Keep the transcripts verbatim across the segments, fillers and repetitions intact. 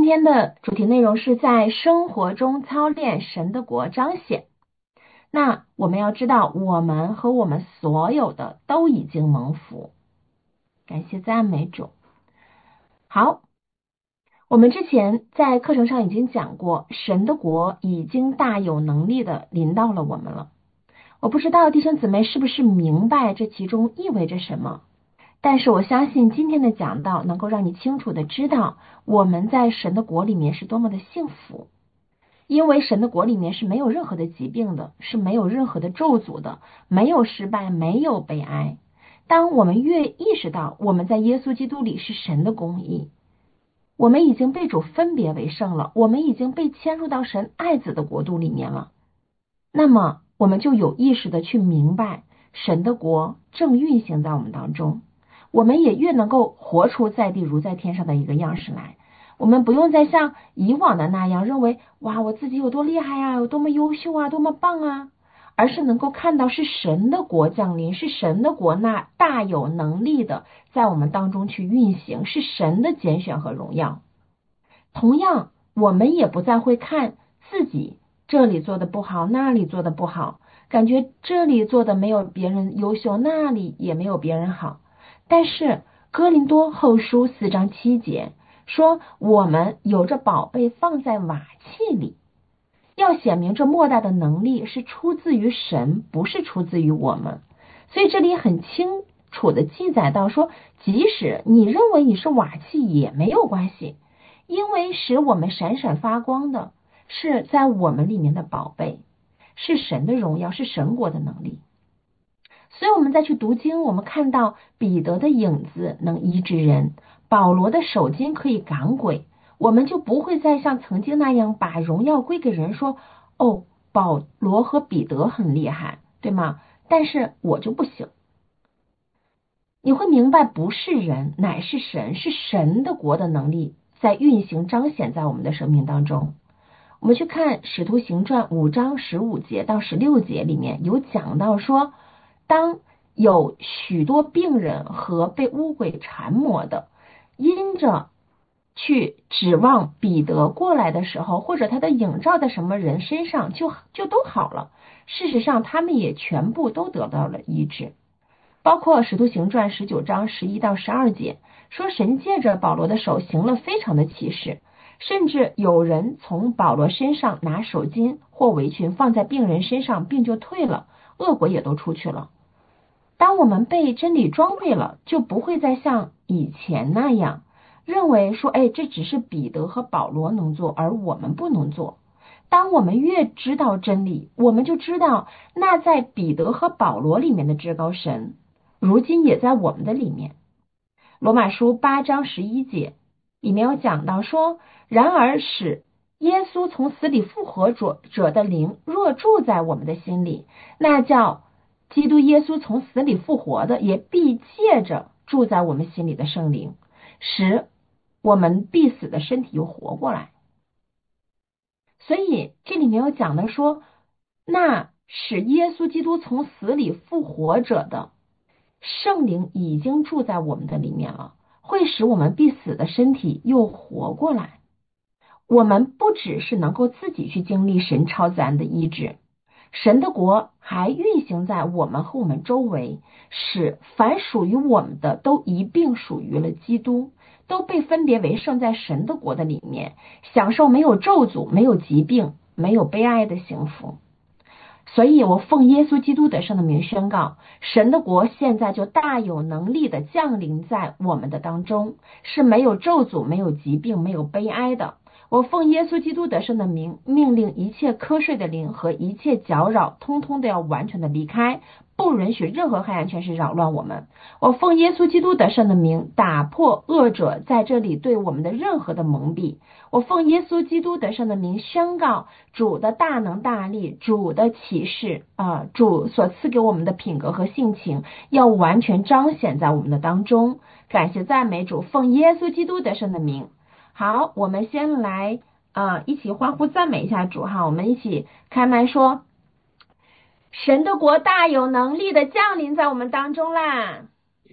天的主题内容是在生活中操练神的国彰显。那我们要知道，我们和我们所有的都已经蒙福，感谢赞美主。好，我们之前在课程上已经讲过，神的国已经大有能力的临到了我们了。我不知道弟兄姊妹是不是明白这其中意味着什么，但是我相信今天的讲道能够让你清楚的知道，我们在神的国里面是多么的幸福。因为神的国里面是没有任何的疾病的，是没有任何的咒诅的，没有失败，没有悲哀。当我们越意识到我们在耶稣基督里是神的公义，我们已经被主分别为圣了，我们已经被迁入到神爱子的国度里面了，那么我们就有意识的去明白神的国正运行在我们当中，我们也越能够活出在地如在天上的一个样式来。我们不用再像以往的那样认为，哇，我自己有多厉害啊，有多么优秀啊，多么棒啊，而是能够看到是神的国降临，是神的国那大有能力的在我们当中去运行，是神的拣选和荣耀。同样，我们也不再会看自己这里做的不好，那里做的不好，感觉这里做的没有别人优秀，那里也没有别人好。但是哥林多后书四章七节说，我们有着宝贝放在瓦器里，要显明这莫大的能力是出自于神，不是出自于我们。所以这里很清楚的记载到说，即使你认为你是瓦器也没有关系，因为使我们闪闪发光的是在我们里面的宝贝，是神的荣耀，是神国的能力。所以我们再去读经，我们看到彼得的影子能医治人，保罗的手巾可以赶鬼，我们就不会再像曾经那样把荣耀归给人，说哦，保罗和彼得很厉害，对吗？但是我就不行。你会明白，不是人，乃是神，是神的国的能力在运行彰显在我们的生命当中。我们去看使徒行传五章十五节到十六节里面有讲到说，当有许多病人和被污鬼缠磨的，因着去指望彼得过来的时候，或者他的影照在什么人身上，就就都好了。事实上他们也全部都得到了医治。包括使徒行传十九章十一到十二节说，神借着保罗的手行了非常的奇事，甚至有人从保罗身上拿手巾或围裙放在病人身上，病就退了，恶鬼也都出去了。当我们被真理装备了，就不会再像以前那样认为说，哎，这只是彼得和保罗能做，而我们不能做。当我们越知道真理，我们就知道那在彼得和保罗里面的至高神如今也在我们的里面。罗马书八章十一节里面有讲到说，然而使耶稣从死里复活者者的灵若住在我们的心里，那叫基督耶稣从死里复活的，也必借着住在我们心里的圣灵，使我们必死的身体又活过来。所以这里面有讲的说，那使耶稣基督从死里复活者的圣灵已经住在我们的里面了，会使我们必死的身体又活过来。我们不只是能够自己去经历神超自然的医治，神的国还运行在我们和我们周围，使凡属于我们的都一并属于了基督，都被分别为圣在神的国的里面，享受没有咒诅，没有疾病，没有悲哀的幸福。所以我奉耶稣基督得胜的名宣告，神的国现在就大有能力的降临在我们的当中，是没有咒诅，没有疾病，没有悲哀的。我奉耶稣基督得胜的名，命令一切瞌睡的灵和一切搅扰，通通都要完全的离开，不允许任何黑暗权势扰乱我们。我奉耶稣基督得胜的名，打破恶者在这里对我们的任何的蒙蔽。我奉耶稣基督得胜的名宣告，主的大能大力，主的启示啊、呃，主所赐给我们的品格和性情，要完全彰显在我们的当中。感谢赞美主，奉耶稣基督得胜的名。好，我们先来啊、呃，一起欢呼赞美一下主哈，我们一起开麦说，神的国大有能力的降临在我们当中啦！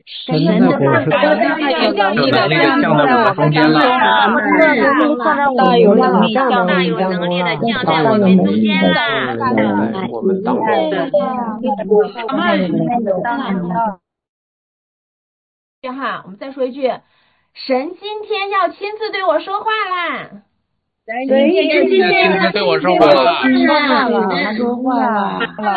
神的果实大有能力的降在我们中间了， 大有能力大有能力的降在我们中间了。 我们当中哈，我们再说一句，神今天要亲自对我说话啦。 神今天要对我说话了， 说话了，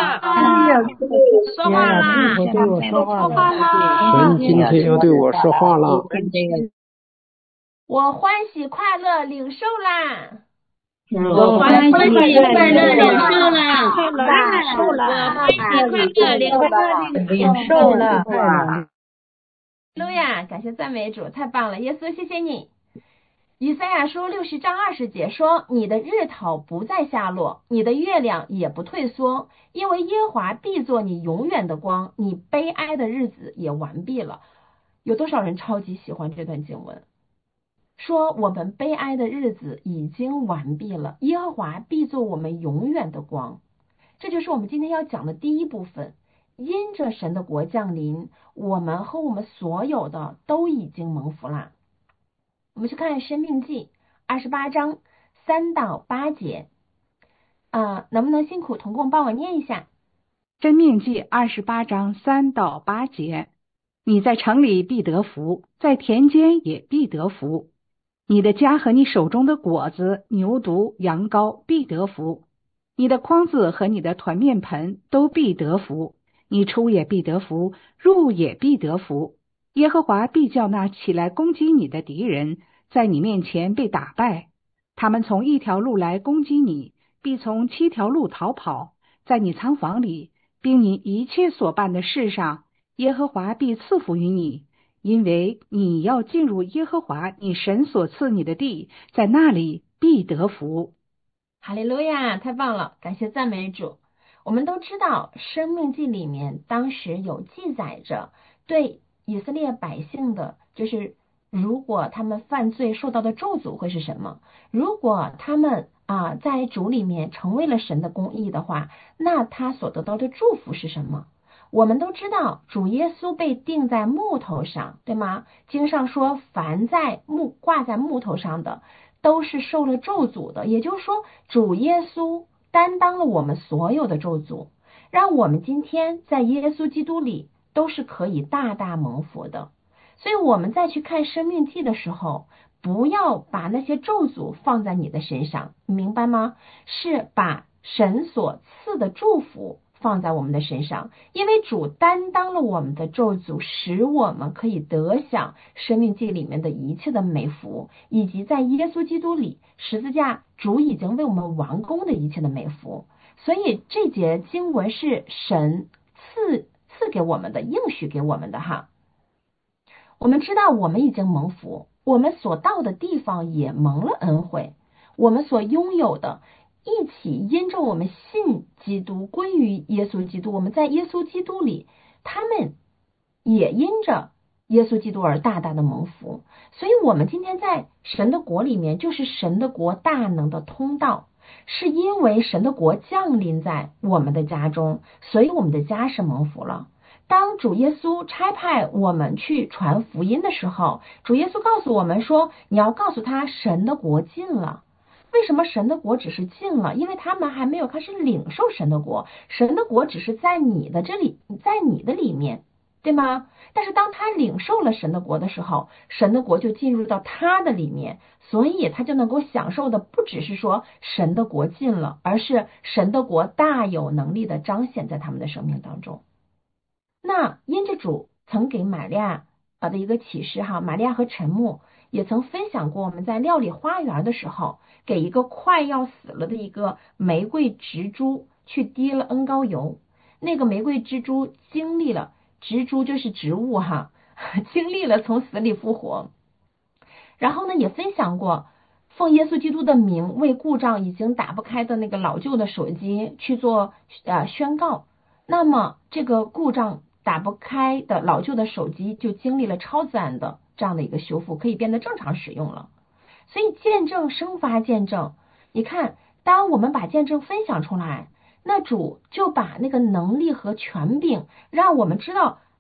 说话啦， 对我说话了， 神今天要对我说话了。 我欢喜快乐领受啦， 我欢喜快乐领受啦，我欢喜快乐领受了。 路亚，感谢赞美主，太棒了，耶稣，谢谢你。以赛亚书六十章二十节说，你的日头不再下落，你的月亮也不退缩，因为耶和华必作你永远的光，你悲哀的日子也完毕了。有多少人超级喜欢这段经文，说我们悲哀的日子已经完毕了，耶和华必作我们永远的光。这就是我们今天要讲的第一部分，因着神的国降临，我们和我们所有的都已经蒙福啦。我们去看申命记二十八章三到八节，呃，能不能辛苦同工帮我念一下？ 申命记二十八章三到八节，你在城里必得福，在田间也必得福。你的家和你手中的果子、牛犊、羊羔必得福。你的筐子和你的团面盆都必得福。你出也必得福，入也必得福。耶和华必叫那起来攻击你的敌人，在你面前被打败。他们从一条路来攻击你，必从七条路逃跑。在你仓房里，并你一切所办的事上，耶和华必赐福于你，因为你要进入耶和华你神所赐你的地，在那里必得福。 哈利路亚，太棒了，感谢赞美主。我们都知道申命记里面当时有记载着对以色列百姓的，就是如果他们犯罪受到的咒诅会是什么，如果他们啊在主里面成为了神的公义的话，那他所得到的祝福是什么。我们都知道主耶稣被钉在木头上，对吗？经上说凡在木挂在木头上的都是受了咒诅的，也就是说主耶稣担当了我们所有的咒诅，让我们今天在耶稣基督里都是可以大大蒙福的。所以我们再去看申命记的时候，不要把那些咒诅放在你的身上，你明白吗？是把神所赐的祝福放在我们的身上，因为主担当了我们的咒诅，使我们可以得享申命记里面的一切的美福，以及在耶稣基督里十字架主已经为我们完工的一切的美福。所以这节经文是神赐赐给我们的，应许给我们的哈。我们知道我们已经蒙福，我们所到的地方也蒙了恩惠，我们所拥有的一起因着我们信基督归于耶稣基督，我们在耶稣基督里，他们也因着耶稣基督而大大的蒙福。所以我们今天在神的国里面，就是神的国大能的通道，是因为神的国降临在我们的家中，所以我们的家是蒙福了。当主耶稣差派我们去传福音的时候，主耶稣告诉我们说，你要告诉他神的国近了。为什么神的国只是近了？因为他们还没有开始领受神的国，神的国只是在你的这里，在你的里面，对吗？但是当他领受了神的国的时候，神的国就进入到他的里面，所以他就能够享受的不只是说神的国近了，而是神的国大有能力的彰显在他们的生命当中。那因着主曾给玛利亚啊的一个启示哈，玛利亚和陈牧也曾分享过，我们在料理花园的时候，给一个快要死了的一个玫瑰植株去滴了恩膏油，那个玫瑰植株经历了，植株就是植物哈，经历了从死里复活。然后呢，也分享过奉耶稣基督的名为故障已经打不开的那个老旧的手机去做呃宣告，那么这个故障打不开的老旧的手机就经历了超自然的这样的一个修复，可以变得正常使用了。所以见证生发见证，你看当我们把见证分享出来，那主就把那个能力和权柄让我们知道，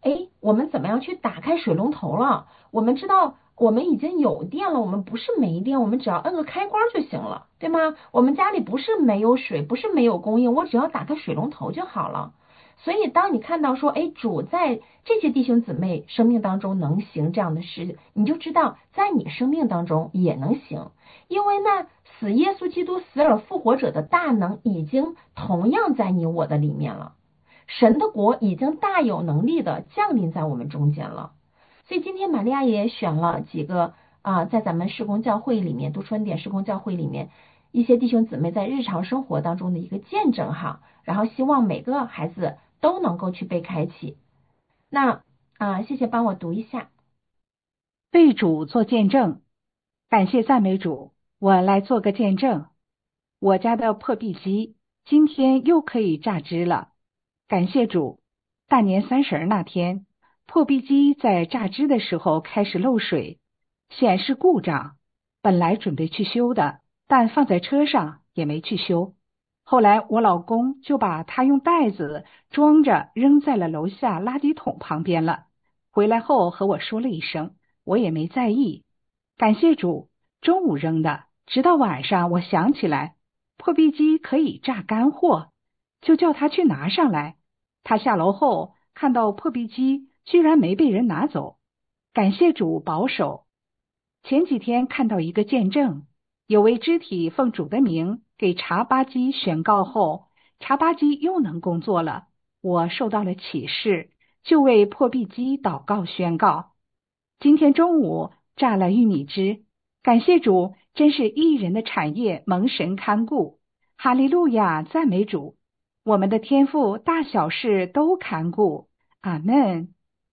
哎，我们怎么样去打开水龙头了？我们知道我们已经有电了，我们不是没电，我们只要摁个开关就行了，对吗？我们家里不是没有水，不是没有供应，我只要打开水龙头就好了。所以当你看到说，哎，主在这些弟兄姊妹生命当中能行这样的事，你就知道在你生命当中也能行，因为那死耶稣基督死而复活者的大能已经同样在你我的里面了。神的国已经大有能力的降临在我们中间了。所以今天玛利亚也选了几个啊、呃，在咱们事工教会里面，读出恩典事工教会里面一些弟兄姊妹在日常生活当中的一个见证哈，然后希望每个孩子都能够去被开启。那啊、呃，谢谢帮我读一下。 为主做见证，感谢赞美主，我来做个见证。我家的破壁机今天又可以榨汁了，感谢主。大年三十那天，破壁机在榨汁的时候开始漏水，显示故障，本来准备去修的，但放在车上也没去修。后来我老公就把他用袋子装着扔在了楼下垃圾桶旁边了，回来后和我说了一声，我也没在意。感谢主，中午扔的，直到晚上我想起来破壁机可以榨干货，就叫他去拿上来。他下楼后看到破壁机居然没被人拿走，感谢主保守。前几天看到一个见证，有位肢体奉主的名给茶吧机宣告后，茶吧机又能工作了。我受到了启示，就为破壁机祷告宣告。今天中午榨了玉米汁，感谢主，真是一人的产业蒙神看顾。哈利路亚，赞美主，我们的天父大小事都看顾。阿们。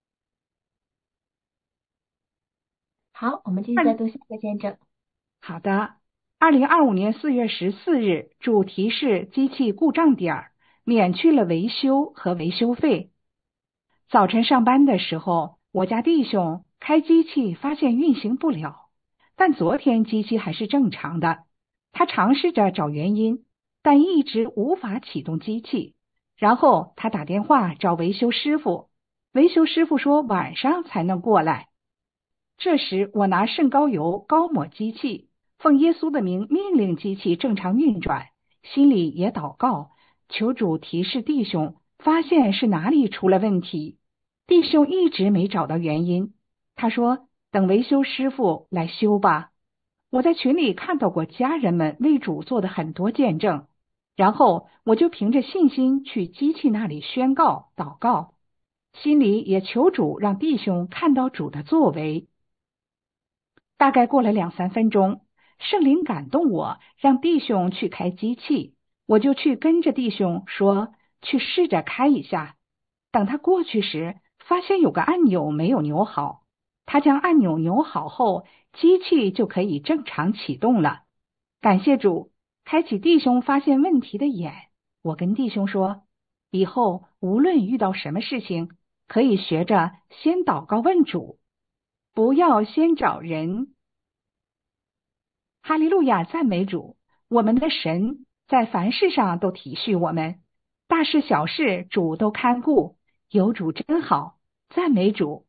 好，我们继续再读下一个见证。 好的，二零二五年四月十四日，主题是机器故障点，免去了维修和维修费。早晨上班的时候，我家弟兄开机器发现运行不了，但昨天机器还是正常的。他尝试着找原因，但一直无法启动机器。然后他打电话找维修师傅，维修师傅说晚上才能过来。这时我拿圣膏油膏抹机器，奉耶稣的名命令机器正常运转，心里也祷告，求主提示弟兄发现是哪里出了问题。弟兄一直没找到原因，他说等维修师傅来修吧。我在群里看到过家人们为主做的很多见证，然后我就凭着信心去机器那里宣告祷告，心里也求主让弟兄看到主的作为。大概过了两三分钟，圣灵感动我，让弟兄去开机器，我就去跟着弟兄说，去试着开一下。等他过去时，发现有个按钮没有扭好，他将按钮扭好后，机器就可以正常启动了。感谢主，开启弟兄发现问题的眼。我跟弟兄说，以后无论遇到什么事情，可以学着先祷告问主，不要先找人。哈利路亚，赞美主，我们的神在凡事上都体恤我们，大事小事主都看顾，有主真好，赞美主。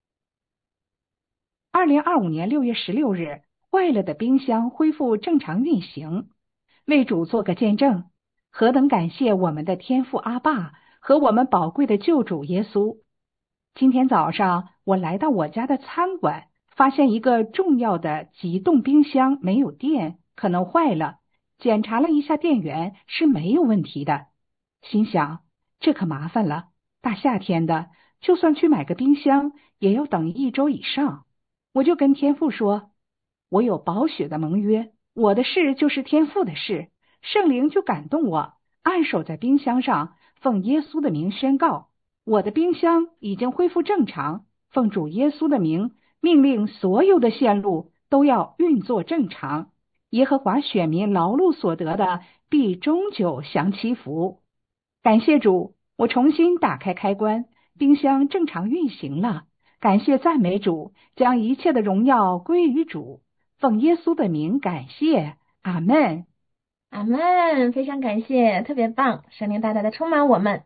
二零二五年六月十六日，坏了的冰箱恢复正常运行，为主做个见证，何等感谢我们的天父阿爸和我们宝贵的救主耶稣。今天早上我来到我家的餐馆，发现一个重要的急冻冰箱没有电，可能坏了，检查了一下电源是没有问题的，心想这可麻烦了，大夏天的，就算去买个冰箱也要等一周以上。我就跟天父说，我有宝血的盟约，我的事就是天父的事，圣灵就感动我，按手在冰箱上，奉耶稣的名宣告，我的冰箱已经恢复正常，奉主耶稣的名命令所有的线路都要运作正常，耶和华选民劳碌所得的必终久享其福。感谢主，我重新打开开关，冰箱正常运行了。感谢赞美主，将一切的荣耀归于主，奉耶稣的名感谢，阿们。 阿们，非常感谢，特别棒，圣灵大大的充满我们。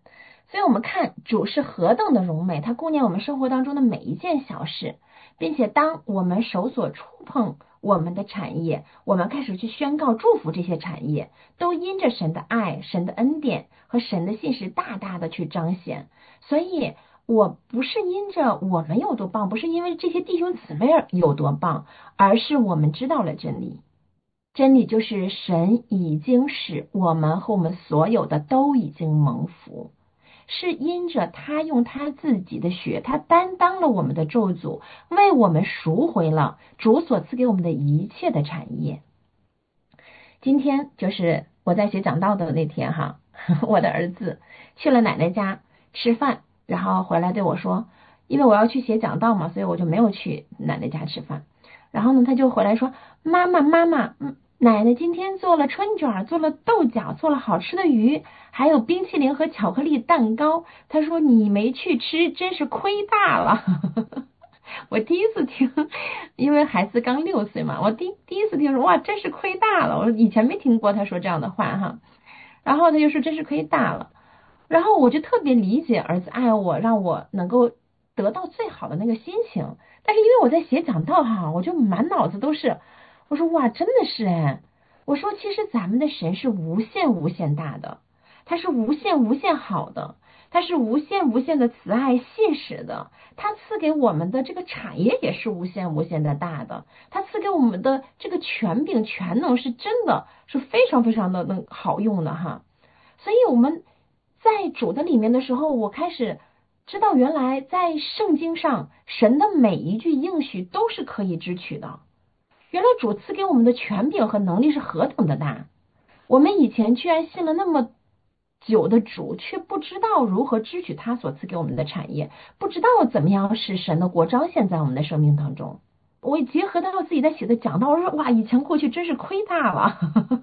所以我们看主是何等的荣美，他顾念我们生活当中的每一件小事，并且当我们手所触碰我们的产业，我们开始去宣告祝福这些产业，都因着神的爱、神的恩典和神的信实大大的去彰显。所以我不是因着我们有多棒，不是因为这些弟兄姊妹有多棒，而是我们知道了真理。真理就是神已经使我们和我们所有的都已经蒙福，是因着他用他自己的血，他担当了我们的咒诅，为我们赎回了主所赐给我们的一切的产业。今天就是我在写讲道的那天哈，我的儿子去了奶奶家吃饭，然后回来对我说，因为我要去写讲道嘛，所以我就没有去奶奶家吃饭。然后呢，他就回来说，妈妈妈妈，嗯，奶奶今天做了春卷，做了豆角，做了好吃的鱼，还有冰淇淋和巧克力蛋糕。他说你没去吃，真是亏大了。我第一次听，因为孩子刚六岁嘛，我第第一次听说，哇，真是亏大了。我以前没听过他说这样的话哈。然后他就说真是亏大了。然后我就特别理解儿子爱我，让我能够得到最好的那个心情。但是因为我在写讲道哈，我就满脑子都是，我说哇，真的是哎，我说其实咱们的神是无限无限大的，他是无限无限好的，他是无限无限的慈爱信实的，他赐给我们的这个产业也是无限无限的大的，他赐给我们的这个权柄全能是真的是非常非常的能好用的哈。所以我们在主的里面的时候，我开始知道原来在圣经上神的每一句应许都是可以支取的，原来主赐给我们的权柄和能力是何等的大，我们以前居然信了那么久的主，却不知道如何支取他所赐给我们的产业，不知道怎么样使神的国彰显在我们的生命当中。我也结合到自己在写的讲道，我说哇，以前过去真是亏大了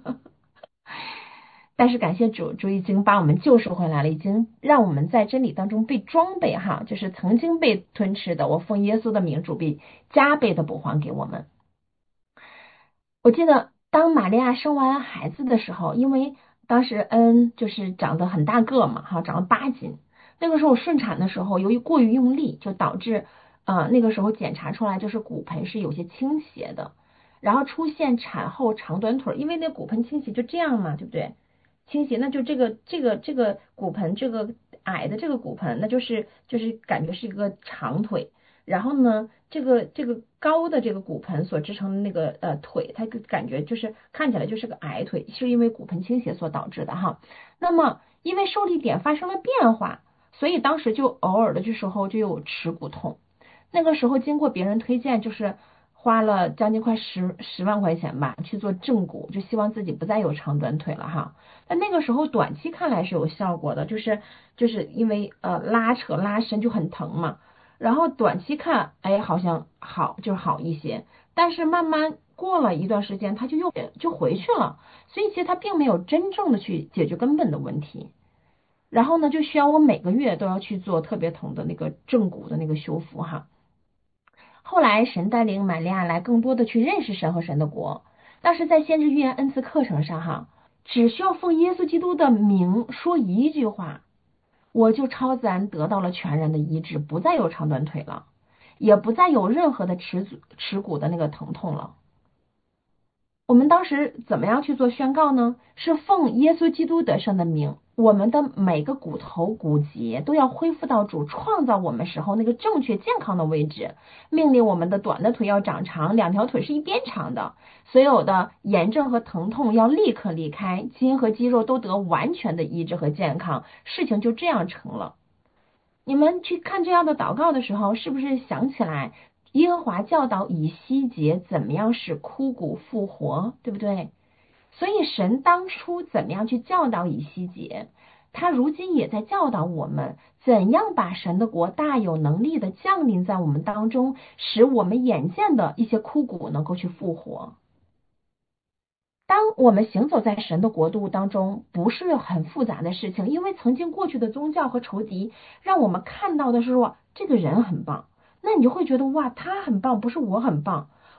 但是感谢主，主已经把我们救赎回来了，已经让我们在真理当中被装备哈，就是曾经被吞吃的，我奉耶稣的名，主必加倍的补还给我们。我记得当玛利亚生完孩子的时候，因为当时恩就是长得很大个嘛，哈，长了八斤。那个时候顺产的时候，由于过于用力，就导致呃那个时候检查出来就是骨盆是有些倾斜的，然后出现产后长短腿，因为那骨盆倾斜就这样嘛，对不对？倾斜，那就这个这个这个骨盆，这个矮的这个骨盆，那就是就是感觉是一个长腿。然后呢，这个这个高的这个骨盆所支撑的那个呃腿，它感觉就是看起来就是个矮腿，是因为骨盆倾斜所导致的哈。那么因为受力点发生了变化，所以当时就偶尔的这时候就有耻骨痛。那个时候经过别人推荐，就是花了将近快十十万块钱吧去做正骨，就希望自己不再有长短腿了哈。但那个时候短期看来是有效果的，就是就是因为呃拉扯拉伸就很疼嘛。然后短期看，哎，好像好，就好一些，但是慢慢过了一段时间，它就又就回去了，所以其实它并没有真正的去解决根本的问题。然后呢，就需要我每个月都要去做特别疼的那个正骨的那个修复哈。后来神带领玛利亚来更多的去认识神和神的国，当时在先知预言恩赐课程上哈，只需要奉耶稣基督的名说一句话，我就超自然得到了全然的医治，不再有长短腿了，也不再有任何的耻耻骨的那个疼痛了。我们当时怎么样去做宣告呢？是奉耶稣基督得胜的名，我们的每个骨头骨节都要恢复到主创造我们时候那个正确健康的位置，命令我们的短的腿要长长，两条腿是一边长的，所有的炎症和疼痛要立刻离开，筋和肌肉都得完全的医治和健康，事情就这样成了。你们去看这样的祷告的时候，是不是想起来耶和华教导以西结怎么样使枯骨复活，对不对？所以神当初怎么样去教导以西结，他如今也在教导我们怎样把神的国大有能力的降临在我们当中，使我们眼见的一些枯骨能够去复活。当我们行走在神的国度当中，不是很复杂的事情，因为曾经过去的宗教和仇敌让我们看到的是说这个人很棒，那你就会觉得哇，他很棒，不是我很棒。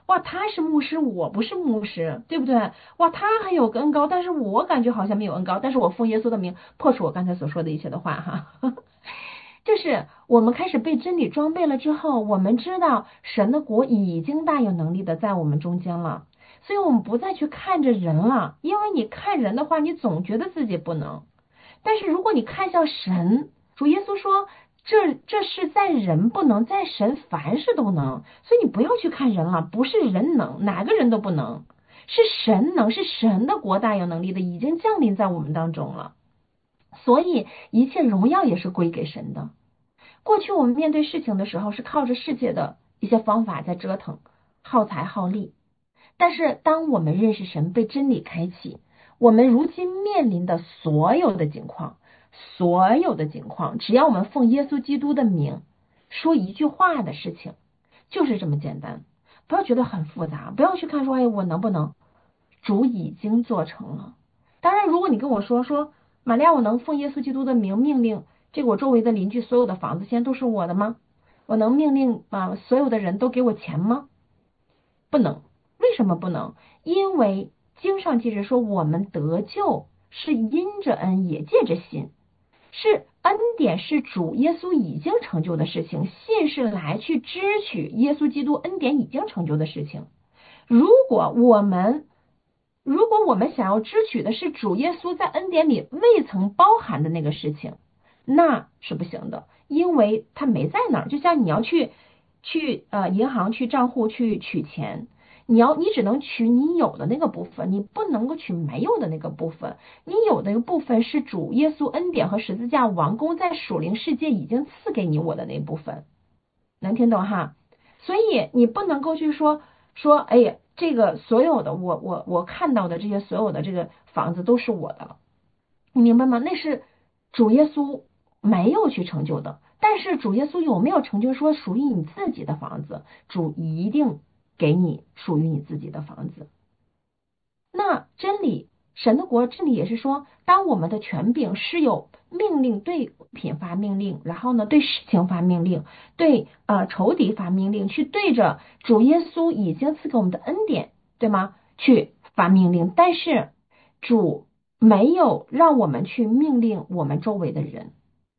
哇，他是牧师，我不是牧师，对不对？哇，他还有个恩膏，但是我感觉好像没有恩膏，但是我奉耶稣的名破除我刚才所说的一切的话哈。就是我们开始被真理装备了之后，我们知道神的国已经大有能力的在我们中间了，所以我们不再去看着人了，因为你看人的话，你总觉得自己不能。但是如果你看向神，主耶稣说这这是在人不能，在神凡事都能，所以你不要去看人了，不是人能，哪个人都不能，是神能，是神的国大有能力的已经降临在我们当中了，所以一切荣耀也是归给神的。过去我们面对事情的时候是靠着世界的一些方法在折腾，耗财耗力，但是当我们认识神，被真理开启，我们如今面临的所有的境况，所有的境况，只要我们奉耶稣基督的名说一句话的事情，就是这么简单，不要觉得很复杂，不要去看说哎我能不能，主已经做成了。当然如果你跟我说说玛利亚，我能奉耶稣基督的名命令这个我周围的邻居所有的房子现在都是我的吗？我能命令啊所有的人都给我钱吗？不能。为什么不能？因为经上记着说我们得救是因着恩也借着信，是恩典，是主耶稣已经成就的事情，信是来去支取耶稣基督恩典已经成就的事情。如果我们如果我们想要支取的是主耶稣在恩典里未曾包含的那个事情，那是不行的，因为他没在那儿。就像你要去去呃银行去账户去取钱，你要你只能取你有的那个部分，你不能够取没有的那个部分。你有的一个部分是主耶稣恩典和十字架完工在属灵世界已经赐给你我的那部分，能听懂哈？所以你不能够去说说哎呀这个所有的我我我看到的这些所有的这个房子都是我的了，你明白吗？那是主耶稣没有去成就的。但是主耶稣有没有成就说属于你自己的房子？主一定给你属于你自己的房子。那真理，神的国真理也是说，当我们的权柄是有命令，对品发命令，然后呢对事情发命令，对呃仇敌发命令，去对着主耶稣已经赐给我们的恩典，对吗？去发命令，但是主没有让我们去命令我们周围的人，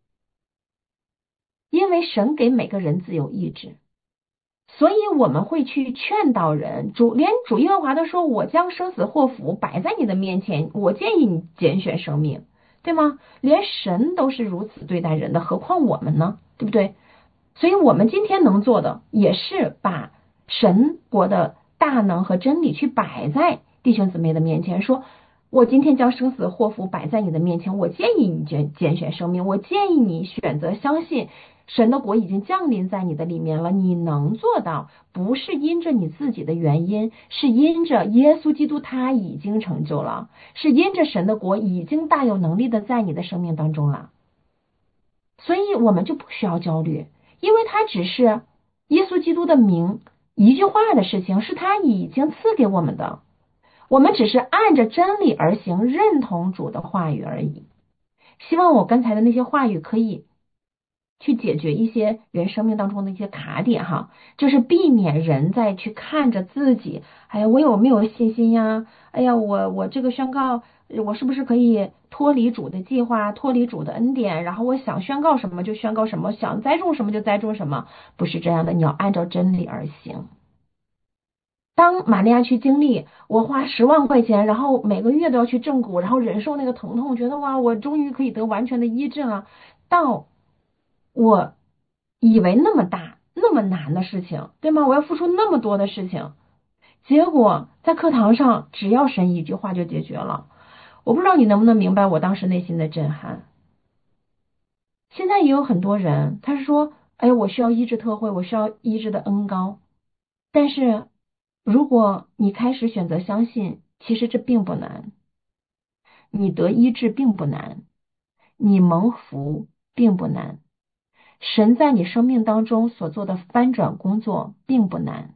因为神给每个人自由意志，所以我们会去劝导人，主连主耶和华都说我将生死祸福摆在你的面前，我建议你拣选生命，对吗？连神都是如此对待人的，何况我们呢？对不对？所以我们今天能做的也是把神国的大能和真理去摆在弟兄姊妹的面前，说我今天将生死祸福摆在你的面前，我建议你拣拣选生命，我建议你选择相信神的国已经降临在你的里面了，你能做到，不是因着你自己的原因，是因着耶稣基督他已经成就了，是因着神的国已经大有能力的在你的生命当中了。所以我们就不需要焦虑，因为他只是耶稣基督的名一句话的事情，是他已经赐给我们的，我们只是按着真理而行，认同主的话语而已。希望我刚才的那些话语可以去解决一些人生命当中的一些卡点哈，就是避免人再去看着自己，哎呀我有没有信心呀，哎呀我我这个宣告我是不是可以脱离主的计划，脱离主的恩典，然后我想宣告什么就宣告什么，想栽种什么就栽种什么，不是这样的，你要按照真理而行。当玛利亚去经历我花十万块钱，然后每个月都要去正骨，然后忍受那个疼痛，觉得哇我终于可以得完全的医治了，到我以为那么大那么难的事情，对吗？我要付出那么多的事情，结果在课堂上只要神一句话就解决了。我不知道你能不能明白我当时内心的震撼。现在也有很多人他是说哎，我需要医治特会，我需要医治的恩膏，但是如果你开始选择相信，其实这并不难，你得医治并不难，你蒙福并不难，神在你生命当中所做的翻转工作并不难，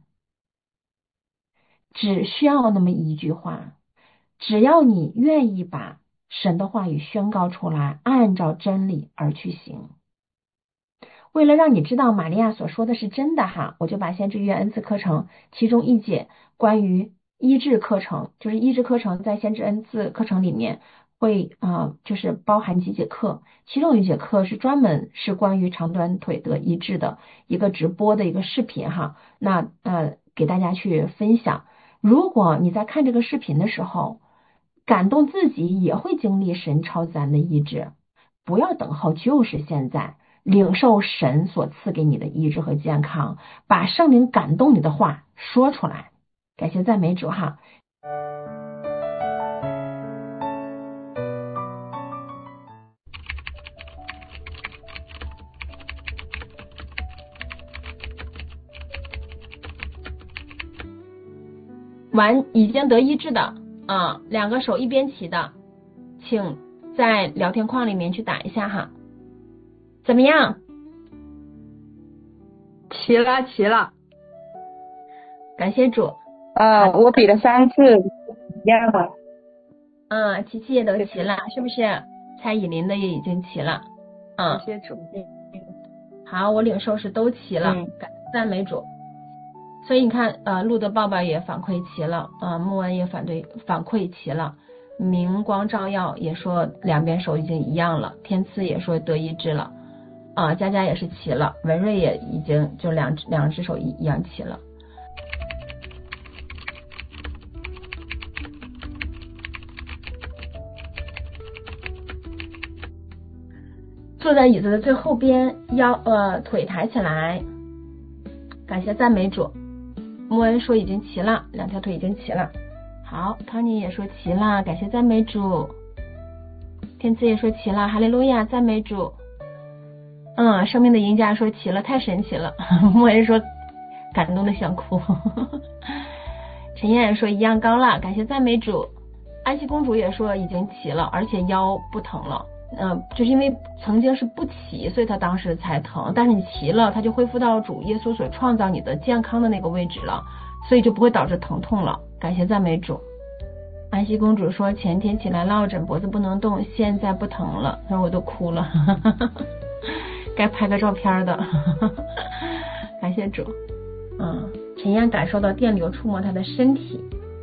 只需要那么一句话，只要你愿意把神的话语宣告出来，按照真理而去行。 为了让你知道玛利亚所说的是真的哈，我就把先知预言恩赐课程其中一节关于医治课程，就是医治课程在先知恩赐课程里面会呃就是包含几节课，其中一节课是专门是关于长短腿得医治的一个直播的一个视频哈，那呃给大家去分享。如果你在看这个视频的时候感动自己也会经历神超自然的医治，不要等候，就是现在领受神所赐给你的医治和健康，把圣灵感动你的话说出来。感谢赞美主哈。完已经得医治的啊，两个手一边齐的，请在聊天框里面去打一下哈。怎么样？ 齐了齐了， 感谢主。 啊，我比了三次，一样的。 嗯，琪琪也都齐了，是不是？蔡以琳的也已经齐了。嗯， 感谢主。 好，我领受是都齐了， 嗯、 感赞美主。所以你看，呃，路德爸爸也反馈齐了，呃，穆恩也反对反馈齐了，明光照耀也说两边手已经一样了，天赐也说得医治了，啊、呃，佳佳也是齐了，文瑞也已经就两两只手一一样齐了。坐在椅子的最后边，腰呃腿抬起来，感谢赞美主。穆恩说已经齐了，两条腿已经齐了。好，康妮也说齐了，感谢赞美主。天赐也说齐了，哈利路亚，赞美主。嗯，生命的赢家说齐了，太神奇了。穆恩说感动的想哭。陈燕也说一样高了，感谢赞美主。安息公主也说已经齐了，而且腰不疼了。嗯、呃，就是因为曾经是不齐，所以他当时才疼，但是你齐了，他就恢复到主耶稣所创造你的健康的那个位置了，所以就不会导致疼痛了。感谢赞美主。安息公主说前天起来落枕，脖子不能动，现在不疼了，她说我都哭了。该拍个照片的。感谢主。嗯，陈燕感受到电流触摸她的身体。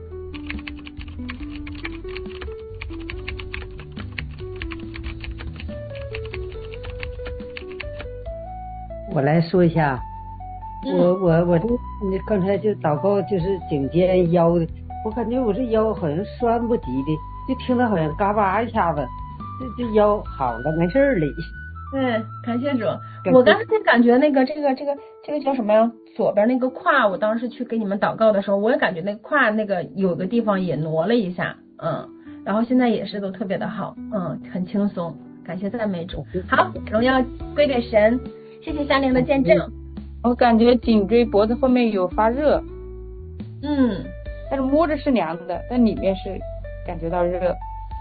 我来说一下， 嗯、 我我我这刚才就祷告就是颈肩腰的，我感觉我这腰好像酸不及的，就听着好像嘎巴一下子，这这腰好了，没事了。 对，感谢主。我刚才感觉那个这个这个这个叫什么呀？左边那个胯，我当时去给你们祷告的时候，我也感觉那个胯那个有个地方也挪了一下，嗯，然后现在也是都特别的好，嗯，很轻松。感谢赞美主。好，荣耀归给神。谢谢夏玲的见证。 我感觉颈椎脖子后面有发热， 嗯， 但是摸着是凉的，但里面是感觉到热。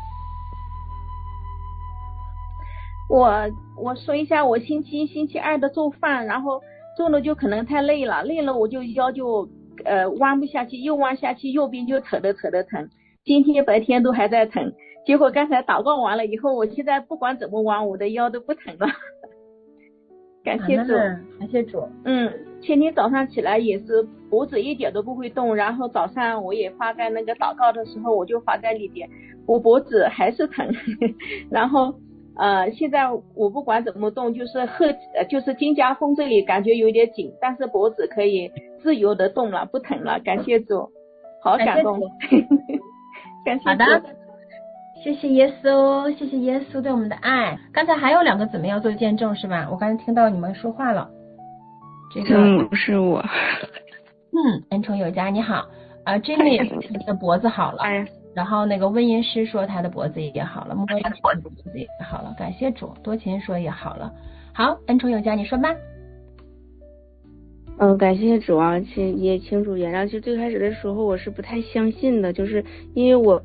我我说一下，我星期一星期二的做饭，然后做了就可能太累了，累了我就腰就呃弯不下去，又弯下去，右边就扯的扯的疼，今天白天都还在疼，结果刚才祷告完了以后，我现在不管怎么弯，我的腰都不疼了。感谢主， 感谢主。 嗯，前天早上起来也是脖子一点都不会动，然后早上我也发在那个祷告的时候，我就发在里边，我脖子还是疼，然后呃现在我不管怎么动，就是后就是肩胛缝这里感觉有点紧，但是脖子可以自由的动了，不疼了，感谢主，好感动。感谢主。 好的。谢谢耶稣，谢谢耶稣对我们的爱。刚才还有两个姊妹要做见证是吧？我刚才听到你们说话了。这个嗯，是我。 嗯，恩宠有加你好。啊 ，Jimmy 的脖子好了， 哎、 然后那个温音师说他的脖子也好了，莫言的脖子也好了，感谢主。多琴说也好了。好，恩宠有加你说吧。 嗯，感谢主啊，请也请主原谅。其实最开始的时候我是不太相信的，就是因为我我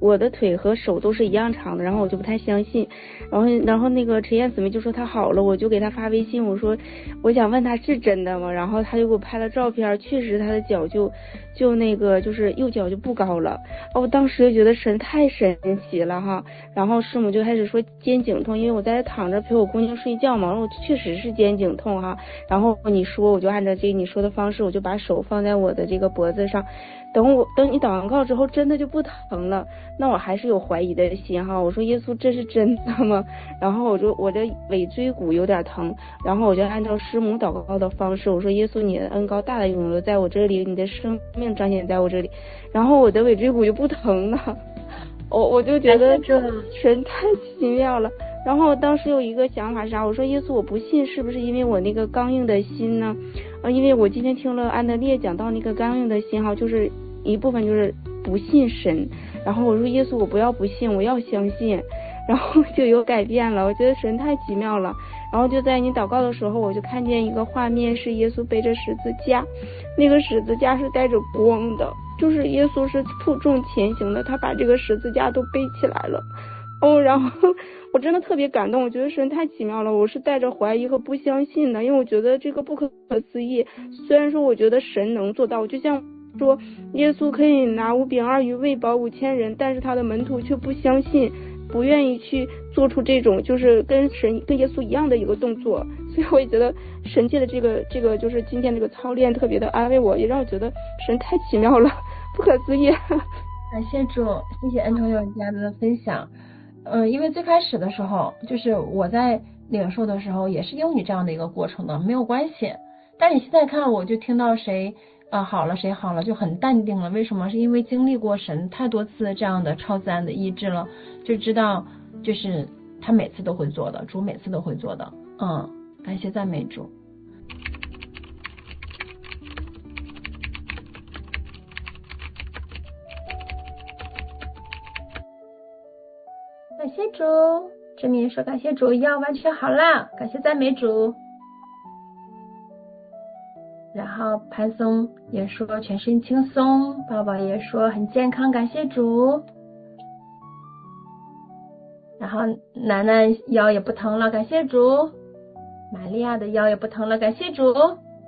我的腿和手都是一样长的，然后我就不太相信，然后然后那个陈燕姊妹就说她好了，我就给她发微信，我说我想问她是真的吗？然后她就给我拍了照片，确实她的脚就就那个就是右脚就不高了，哦，我当时就觉得神太神奇了哈。然后师母就开始说肩颈痛，因为我在这躺着陪我姑娘睡觉嘛，然后确实是肩颈痛哈。然后你说我就按照这你说的方式，我就把手放在我的这个脖子上，等我等你祷完告之后真的就不疼了，那我还是有怀疑的心哈，我说耶稣这是真的吗？然后我就我这尾椎骨有点疼，然后我就按照师母祷告的方式，我说耶稣你的恩膏大大永留在我这里，你的生命彰显在我这里，然后我的尾椎骨就不疼了，我我就觉得这神太奇妙了。然后当时有一个想法是啥，我说耶稣我不信是不是因为我那个刚硬的心呢？啊，因为我今天听了安德烈讲到那个刚硬的心哈，就是一部分就是不信神，然后我说耶稣我不要不信，我要相信，然后就有改变了，我觉得神太奇妙了。然后就在你祷告的时候，我就看见一个画面，是耶稣背着十字架，那个十字架是带着光的，就是耶稣是负重前行的，他把这个十字架都背起来了。哦，然后我真的特别感动，我觉得神太奇妙了，我是带着怀疑和不相信的，因为我觉得这个不可思议。虽然说我觉得神能做到，就像说耶稣可以拿五饼二鱼喂饱五千人，但是他的门徒却不相信，不愿意去做出这种就是跟神跟耶稣一样的一个动作。所以我也觉得神界的这个这个就是今天这个操练特别的安慰我，也让我觉得神太奇妙了，不可思议。 感谢主，谢谢恩宠有家的分享。嗯、呃，因为最开始的时候，就是我在领受的时候，也是有你这样的一个过程的，没有关系。但你现在看，我就听到谁啊、呃、好了，谁好了，就很淡定了。为什么？是因为经历过神太多次这样的超自然的医治了，就知道就是他每次都会做的，主每次都会做的。嗯，感谢赞美主。感谢主，志明说感谢主，腰完全好了，感谢赞美主。然后潘松也说全身轻松，宝宝也说很健康，感谢主。然后楠楠腰也不疼了，感谢主。玛利亚的腰也不疼了，感谢主。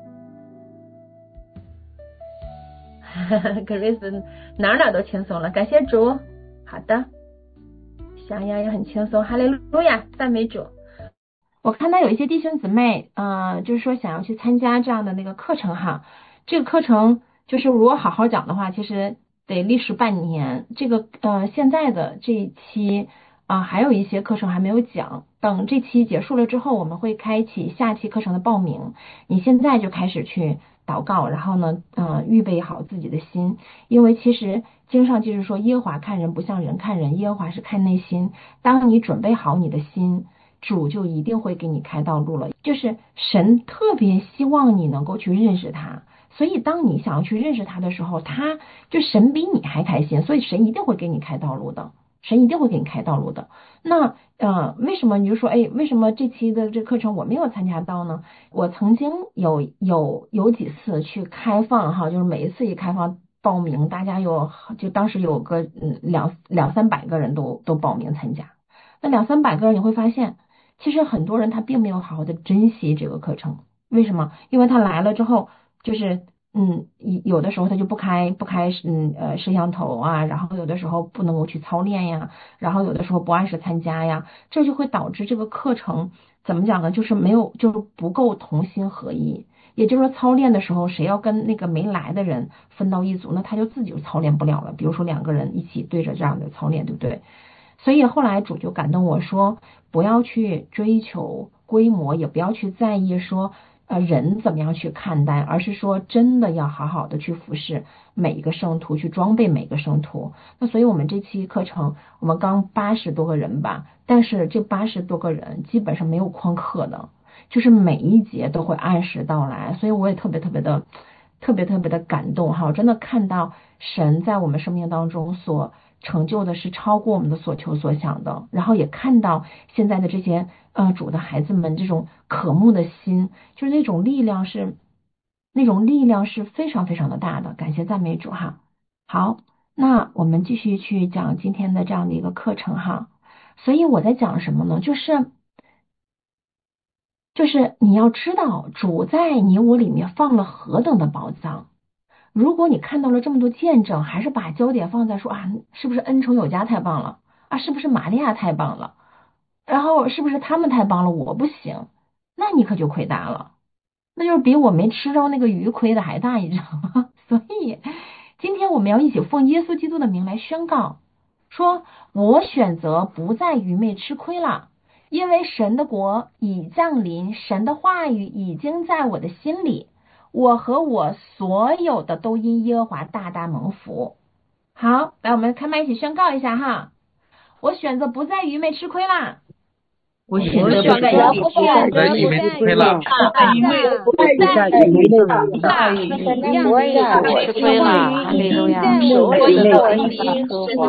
格瑞斯哪哪都轻松了，感谢主。好的。翔阳也很轻松，哈利路亚，赞美主。我看到有一些弟兄姊妹，呃，就是说想要去参加这样的那个课程哈。这个课程就是如果好好讲的话，其实得历时半年。这个呃，现在的这一期啊、呃，还有一些课程还没有讲。等这期结束了之后，我们会开启下期课程的报名。你现在就开始去祷告，然后呢，呃，预备好自己的心，因为其实经上就是说，耶和华看人不像人看人，耶和华是看内心。当你准备好你的心，主就一定会给你开道路了。就是神特别希望你能够去认识他，所以当你想要去认识他的时候，他就神比你还开心，所以神一定会给你开道路的。神一定会给你开道路的。那呃，为什么你就说，哎，为什么这期的这课程我没有参加到呢？我曾经有有有几次去开放哈，就是每一次一开放报名，大家有就当时有个嗯两两三百个人都都报名参加。那两三百个人你会发现，其实很多人他并没有好好的珍惜这个课程。为什么？因为他来了之后，就是嗯，有的时候他就不开不开嗯呃摄像头啊，然后有的时候不能够去操练呀，然后有的时候不按时参加呀，这就会导致这个课程怎么讲呢？就是没有就是不够同心合一。也就是说，操练的时候谁要跟那个没来的人分到一组，那他就自己就操练不了了。比如说两个人一起对着这样的操练，对不对？所以后来主就感动我说，不要去追求规模，也不要去在意说呃，人怎么样去看待，而是说真的要好好的去服侍每一个圣徒，去装备每个圣徒。那所以我们这期课程，我们刚八十多个人吧，但是这八十多个人基本上没有旷课的，就是每一节都会按时到来。所以我也特别特别的特别特别的感动哈，我真的看到神在我们生命当中所成就的是超过我们的所求所想的，然后也看到现在的这些呃主的孩子们这种渴慕的心，就是那种力量是那种力量是非常非常的大的。感谢赞美主哈。好， 那我们继续去讲今天的这样的一个课程哈。所以我在讲什么呢？就是就是你要知道主在你我里面放了何等的宝藏。如果你看到了这么多见证，还是把焦点放在说啊，是不是恩宠有加太棒了啊，是不是玛利亚太棒了，然后是不是他们太棒了，我不行，那你可就亏大了，那就是比我没吃着那个鱼亏的还大，你知道吗？所以今天我们要一起奉耶稣基督的名来宣告，说我选择不再愚昧吃亏了，因为神的国已降临，神的话语已经在我的心里，我和我所有的都因耶和华大大蒙福。好，来我们开麦一起宣告一下哈，我选择不再愚昧吃亏啦。 我选择不再愚昧吃亏了， 不再愚昧不再愚昧吃亏了，哈利路亚！ 所有的我因耶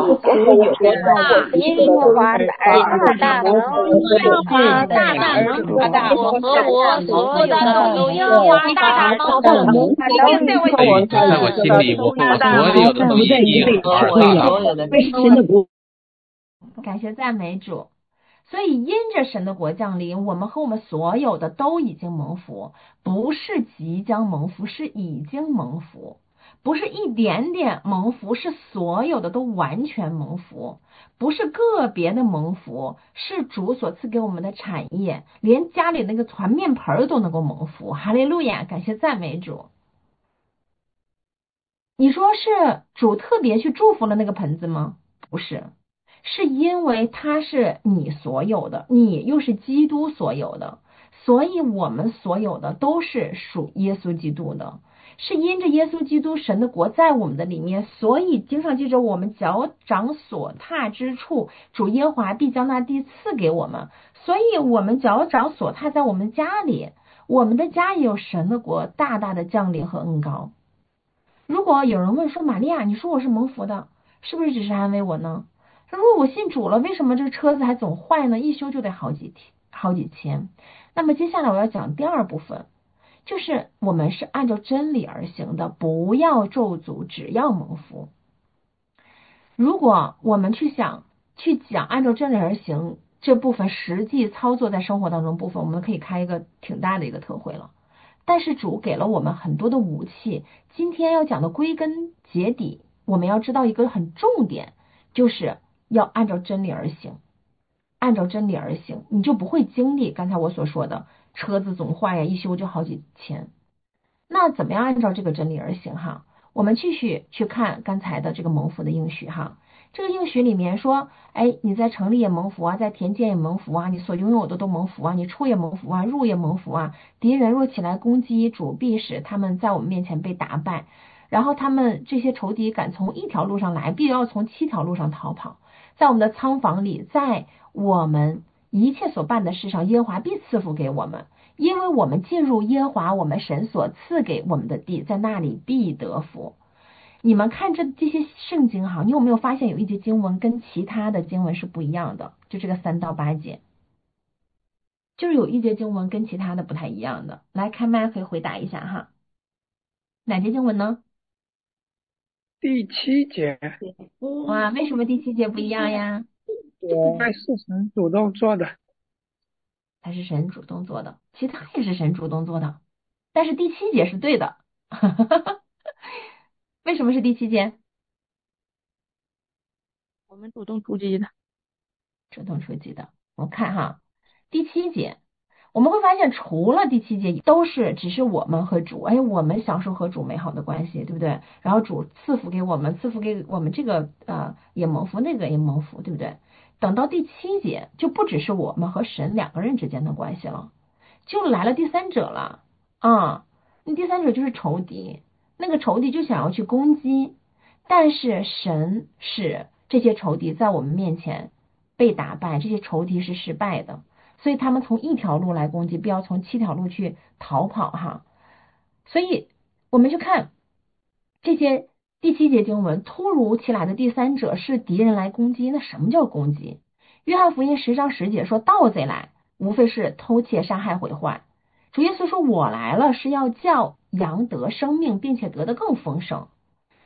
和华大大蒙福，大大蒙福，我和我所有的都因耶和华大大蒙福， 在我心里，我和我所有的都因耶和华大大蒙福。 感谢赞美主。所以因着神的国降临，我们和我们所有的都已经蒙福，不是即将蒙福，是已经蒙福，不是一点点蒙福，是所有的都完全蒙福，不是个别的蒙福，是主所赐给我们的产业，连家里那个团面盆都能够蒙福。哈利路亚，感谢赞美主。你说是主特别去祝福了那个盆子吗？不是，是因为它是你所有的，你又是基督所有的，所以我们所有的都是属耶稣基督的，是因着耶稣基督神的国在我们的里面，所以经上记着我们脚掌所踏之处，主耶和华必将那地赐给我们，所以我们脚掌所踏在我们家里，我们的家也有神的国大大的降临和恩膏。如果有人问说，玛利亚，你说我是蒙福的，是不是只是安慰我呢？如果我信主了，为什么这个车子还总坏呢？一修就得好几天好几千。那么接下来我要讲第二部分，就是我们是按照真理而行的，不要咒诅，只要蒙福。如果我们去想去讲按照真理而行这部分实际操作在生活当中部分，我们可以开一个挺大的一个特会了。但是主给了我们很多的武器，今天要讲的归根结底，我们要知道一个很重点，就是要按照真理而行，按照真理而行，你就不会经历刚才我所说的车子总坏呀，一修就好几千。那怎么样按照这个真理而行哈？我们继续去看刚才的这个蒙福的应许哈。这个应许里面说，哎，你在城里也蒙福啊，在田间也蒙福啊，你所拥有的都蒙福啊，你出也蒙福啊，入也蒙福啊。敌人若起来攻击，主必使他们在我们面前被打败。然后他们这些仇敌敢从一条路上来，必要从七条路上逃跑。在我们的仓房里，在我们一切所办的事上，耶和华必赐福给我们，因为我们进入耶和华我们神所赐给我们的地，在那里必得福。你们看这这些圣经哈，你有没有发现有一节经文跟其他的经文是不一样的？就这个三到八节，就是有一节经文跟其他的不太一样的。来，开麦可以回答一下哈，哪节经文呢？ 第七节。 哇，为什么第七节不一样呀？ 应该是神主动做的。 它是神主动做的，其他也是神主动做的，但是第七节是对的。为什么是第七节？ 我们主动出击的， 主动出击的。我看哈，第七节我们会发现，除了第七节都是只是我们和主，哎，我们享受和主美好的关系，对不对？然后主赐福给我们，赐福给我们这个呃也蒙福，那个也蒙福，对不对？等到第七节就不只是我们和神两个人之间的关系了，就来了第三者了啊！那第三者就是仇敌，那个仇敌就想要去攻击，但是神使这些仇敌在我们面前被打败，这些仇敌是失败的，所以他们从一条路来攻击，不要从七条路去逃跑哈。所以我们就看这些第七节经文，突如其来的第三者是敌人来攻击。那什么叫攻击？约翰福音十章十节说，盗贼来无非是偷窃杀害毁坏，主耶稣说我来了是要叫羊得生命，并且得的更丰盛。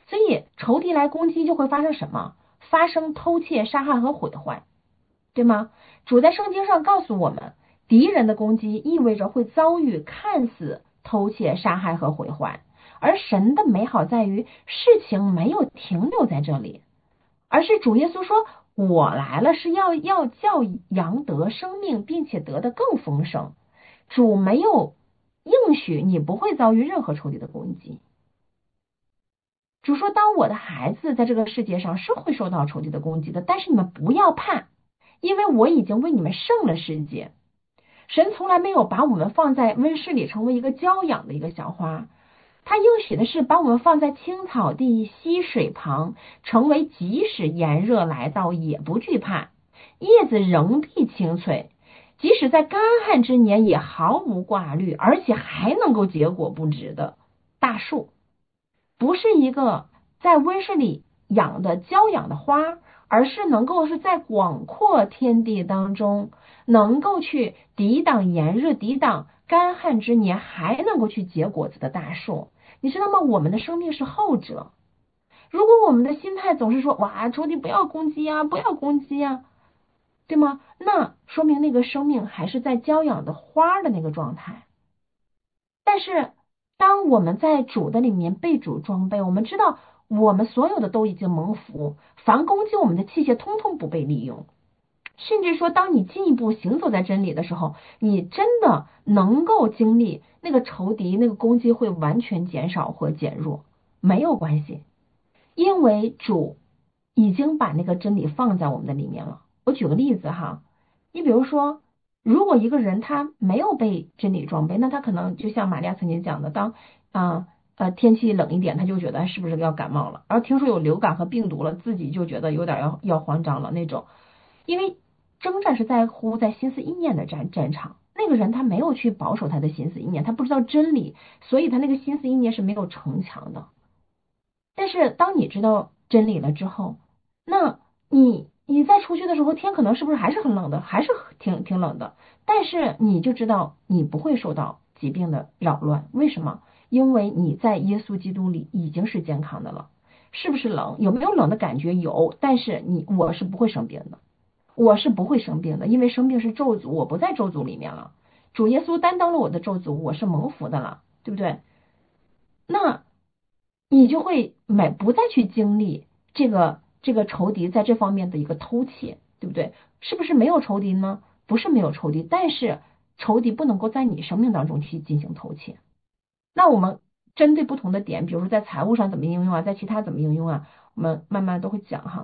所以仇敌来攻击就会发生什么？发生偷窃、杀害和毁坏，对吗？主在圣经上告诉我们，敌人的攻击意味着会遭遇看似偷窃、杀害和毁坏，而神的美好在于事情没有停留在这里，而是主耶稣说，我来了是要要叫羊得生命，并且得的更丰盛。主没有应许你不会遭遇任何仇敌的攻击。主说，当我的孩子在这个世界上是会受到仇敌的攻击的，但是你们不要怕，因为我已经为你们胜了世界。神从来没有把我们放在温室里成为一个娇养的一个小花，他应许的是把我们放在青草地、溪水旁，成为即使炎热来到也不惧怕，叶子仍必青翠，即使在干旱之年也毫无挂虑，而且还能够结果不止的大树。不是一个在温室里养的娇养的花，而是能够是在广阔天地当中能够去抵挡炎热、抵挡干旱之年，还能够去结果子的大树。你知道吗？我们的生命是后者。如果我们的心态总是说，哇，仇敌不要攻击啊，不要攻击啊，对吗？那说明那个生命还是在娇养的花的那个状态。但是当我们在主的里面被主装备，我们知道我们所有的都已经蒙福，凡攻击我们的器械通通不被利用。甚至说，当你进一步行走在真理的时候，你真的能够经历那个仇敌那个攻击会完全减少或减弱，没有关系，因为主已经把那个真理放在我们的里面了。我举个例子哈，你比如说，如果一个人他没有被真理装备，那他可能就像玛利亚曾经讲的，当啊 呃, 呃天气冷一点，他就觉得是不是要感冒了，而听说有流感和病毒了，自己就觉得有点要要慌张了那种。因为征战是在乎在心思意念的战战场，那个人他没有去保守他的心思意念，他不知道真理，所以他那个心思意念是没有城墙的。但是当你知道真理了之后，那你你再出去的时候，天可能是不是还是很冷的，还是挺挺冷的，但是你就知道你不会受到疾病的扰乱。为什么？因为你在耶稣基督里已经是健康的了。是不是冷？有没有冷的感觉？有，但是你我是不会生病的，我是不会生病的，因为生病是咒诅，我不在咒诅里面了。主耶稣担当了我的咒诅，我是蒙福的了，对不对？那你就会买不再去经历这个这个仇敌在这方面的一个偷窃，对不对？是不是没有仇敌呢？不是没有仇敌，但是仇敌不能够在你生命当中去进行偷窃。那我们针对不同的点，比如说在财务上怎么应用啊，在其他怎么应用啊，我们慢慢都会讲哈。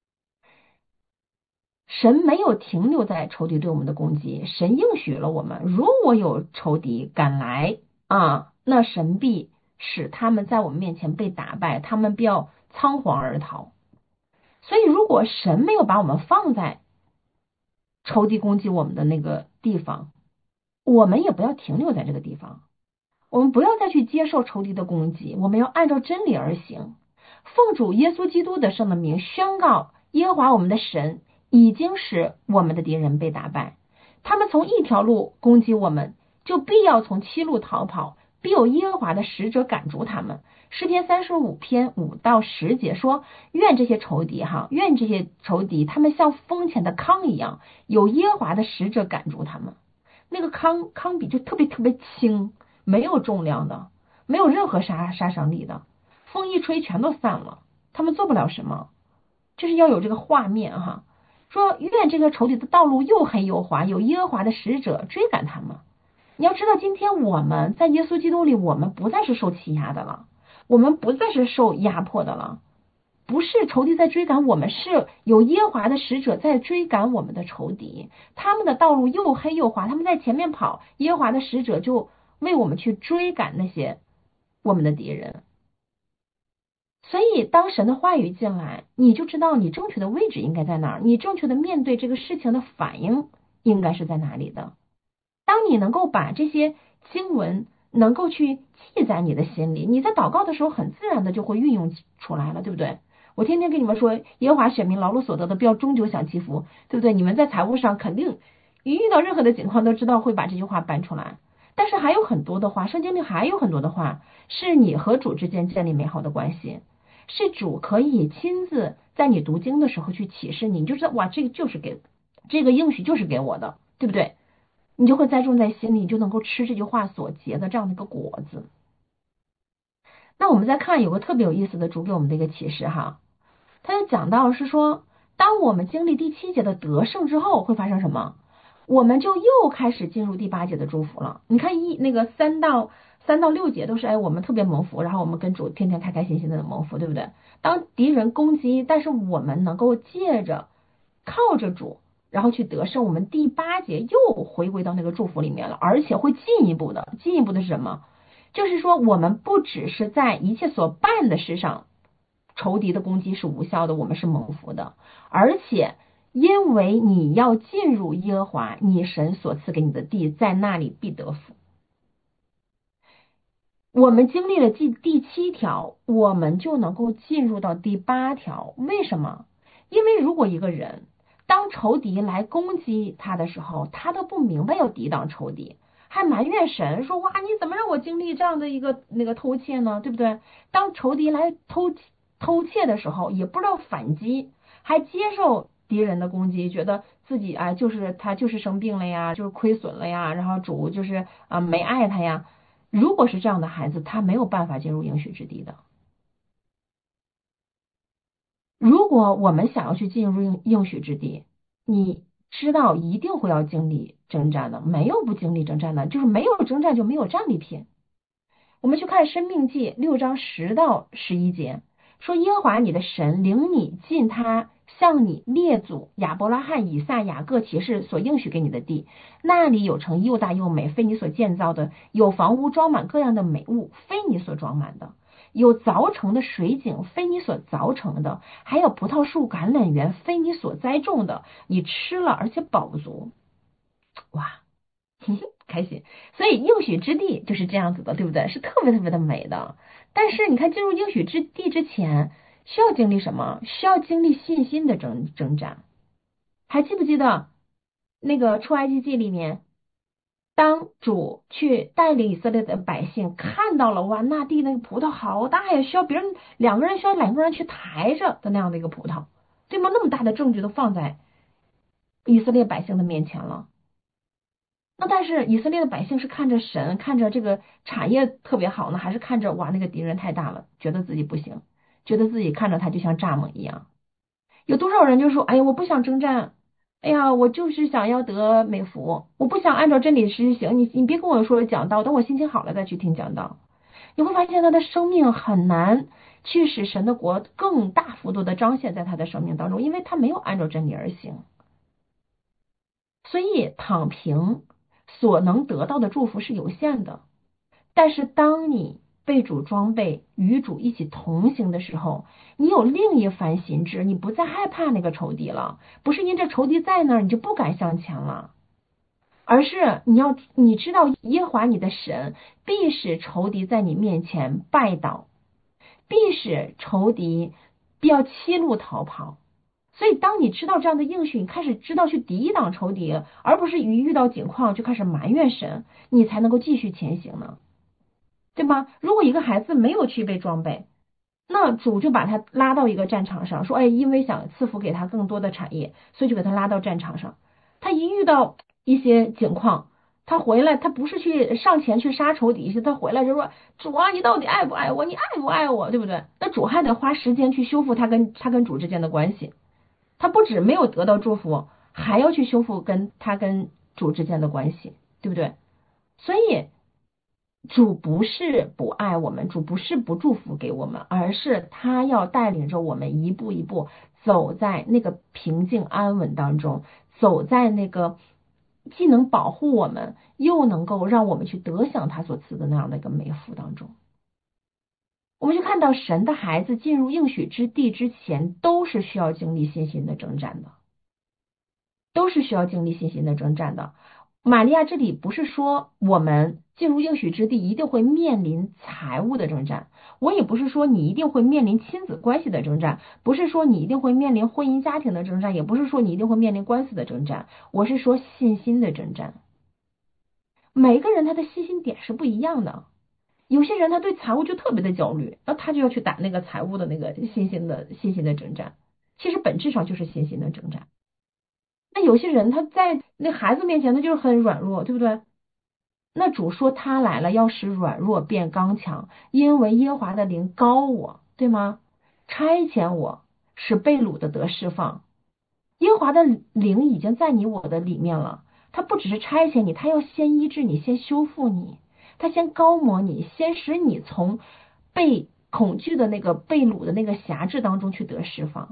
神没有停留在仇敌对我们的攻击，神应许了我们，如果有仇敌赶来啊，那神必使他们在我们面前被打败，他们必要仓皇而逃。所以如果神没有把我们放在仇敌攻击我们的那个地方，我们也不要停留在这个地方，我们不要再去接受仇敌的攻击，我们要按照真理而行，奉主耶稣基督的圣的名宣告，耶和华我们的神已经使我们的敌人被打败，他们从一条路攻击我们，就必要从七路逃跑，必有耶和华的使者赶逐他们。诗篇三十五篇五到十节说，愿这些仇敌哈，愿这些仇敌他们像风前的糠一样，有耶和华的使者赶逐他们。那个糠糠比就特别特别轻，没有重量的，没有任何杀杀伤力的，风一吹全都散了，他们做不了什么。就是要有这个画面哈，说愿这个仇敌的道路又黑又滑，有耶和华的使者追赶他们。你要知道，今天我们在耶稣基督里，我们不再是受欺压的了，我们不再是受压迫的了，不是仇敌在追赶我们，是有耶和华的使者在追赶我们的仇敌。他们的道路又黑又滑，他们在前面跑，耶和华的使者就为我们去追赶那些我们的敌人。所以当神的话语进来，你就知道你正确的位置应该在哪儿，你正确的面对这个事情的反应应该是在哪里的。当你能够把这些经文能够去记在你的心里，你在祷告的时候很自然的就会运用出来了，对不对？我天天跟你们说，耶和华选民劳碌所得的必要终究享其福，对不对？你们在财务上肯定一遇到任何的情况都知道会把这句话搬出来。但是还有很多的话，圣经里还有很多的话是你和主之间建立美好的关系， 是主可以亲自在你读经的时候去启示你，你就知道哇，这个就是给这个应许就是给我的，对不对？你就会栽种在心里，你就能够吃这句话所结的这样的一个果子。那我们再看有个特别有意思的主给我们的一个启示哈，他就讲到是说，当我们经历第七节的得胜之后会发生什么？我们就又开始进入第八节的祝福了。你看一那个三到三到六节都是哎我们特别蒙福，然后我们跟主天天开开心心的蒙福，对不对？当敌人攻击，但是我们能够借着靠着主然后去得胜，我们第八节又回归到那个祝福里面了，而且会进一步的进一步的是什么？就是说我们不只是在一切所办的事上仇敌的攻击是无效的，我们是蒙福的，而且因为你要进入耶和华你神所赐给你的地，在那里必得福。我们经历了第第七条，我们就能够进入到第八条。为什么？因为如果一个人当仇敌来攻击他的时候，他都不明白要抵挡仇敌，还埋怨神说哇，你怎么让我经历这样的一个那个偷窃呢？对不对？当仇敌来偷偷窃的时候，也不知道反击，还接受敌人的攻击，觉得自己哎就是他就是生病了呀，就是亏损了呀，然后主就是啊、呃、没爱他呀。如果是这样的孩子，他没有办法进入应许之地的。如果我们想要去进入应应许之地，你知道一定会要经历征战的，没有不经历征战的，就是没有征战就没有战利品。我们去看申命记六章十到十一节，说耶和华你的神领你进他向你列祖亚伯拉罕以撒雅各起誓所应许给你的地，那里有城又大又美，非你所建造的，有房屋装满各样的美物，非你所装满的，有凿成的水井，非你所凿成的，还有葡萄树橄榄园，非你所栽种的，你吃了而且饱足。哇开心。所以应许之地就是这样子的，对不对？是特别特别的美的。但是你看进入应许之地之前需要经历什么？需要经历信心的征征战。还记不记得那个出埃及记里面，当主去带领以色列的百姓看到了哇那地那个葡萄好大呀，需要别人两个人需要两个人去抬着的那样的一个葡萄，对吗？那么大的证据都放在以色列百姓的面前了。那但是以色列的百姓是看着神，看着这个产业特别好呢，还是看着哇那个敌人太大了，觉得自己不行，觉得自己看着他就像蚱蜢一样？有多少人就说哎呀我不想征战，哎呀我就是想要得美福，我不想按照真理实行，你你别跟我说讲道，等我心情好了再去听讲道。你会发现他的生命很难去使神的国更大幅度的彰显在他的生命当中，因为他没有按照真理而行。所以躺平所能得到的祝福是有限的，但是当你被主装备，与主一起同行的时候，你有另一番心智，你不再害怕那个仇敌了，不是因这仇敌在那儿你就不敢向前了，而是你要你知道耶和华你的神必使仇敌在你面前拜倒，必使仇敌必要七路逃跑。所以当你知道这样的应许，你开始知道去抵挡仇敌，而不是一遇到境况就开始埋怨神，你才能够继续前行呢，对吧？如果一个孩子没有去被装备，那主就把他拉到一个战场上，说哎，因为想赐福给他更多的产业，所以就给他拉到战场上。他一遇到一些境况，他回来他不是去上前去杀仇敌，他回来就说主啊你到底爱不爱我，你爱不爱我，对不对？那主还得花时间去修复他跟他跟主之间的关系，他不止没有得到祝福，还要去修复跟他跟主之间的关系，对不对？所以主不是不爱我们，主不是不祝福给我们，而是他要带领着我们一步一步走在那个平静安稳当中，走在那个既能保护我们又能够让我们去得享他所赐的那样的一个美福当中。我们就看到神的孩子进入应许之地之前都是需要经历信心的征战的，都是需要经历信心的征战的。玛利亚这里不是说我们进入应许之地一定会面临财务的征战，我也不是说你一定会面临亲子关系的征战，不是说你一定会面临婚姻家庭的征战，也不是说你一定会面临官司的征战，我是说信心的征战。每个人他的信心点是不一样的， 有些人他对财务就特别的焦虑，然后他就要去打那个财务的那个信心的信心的征战，其实本质上就是信心的征战。那有些人他在那孩子面前他就是很软弱，对不对？那主说他来了，要使软弱变刚强，因为耶和华的灵膏我，对吗？差遣我，使被掳的得释放。耶和华的灵已经在你我的里面了，他不只是差遣你，他要先医治你，先修复你，他先膏抹你，先使你从被恐惧的那个被掳的那个辖制当中去得释放。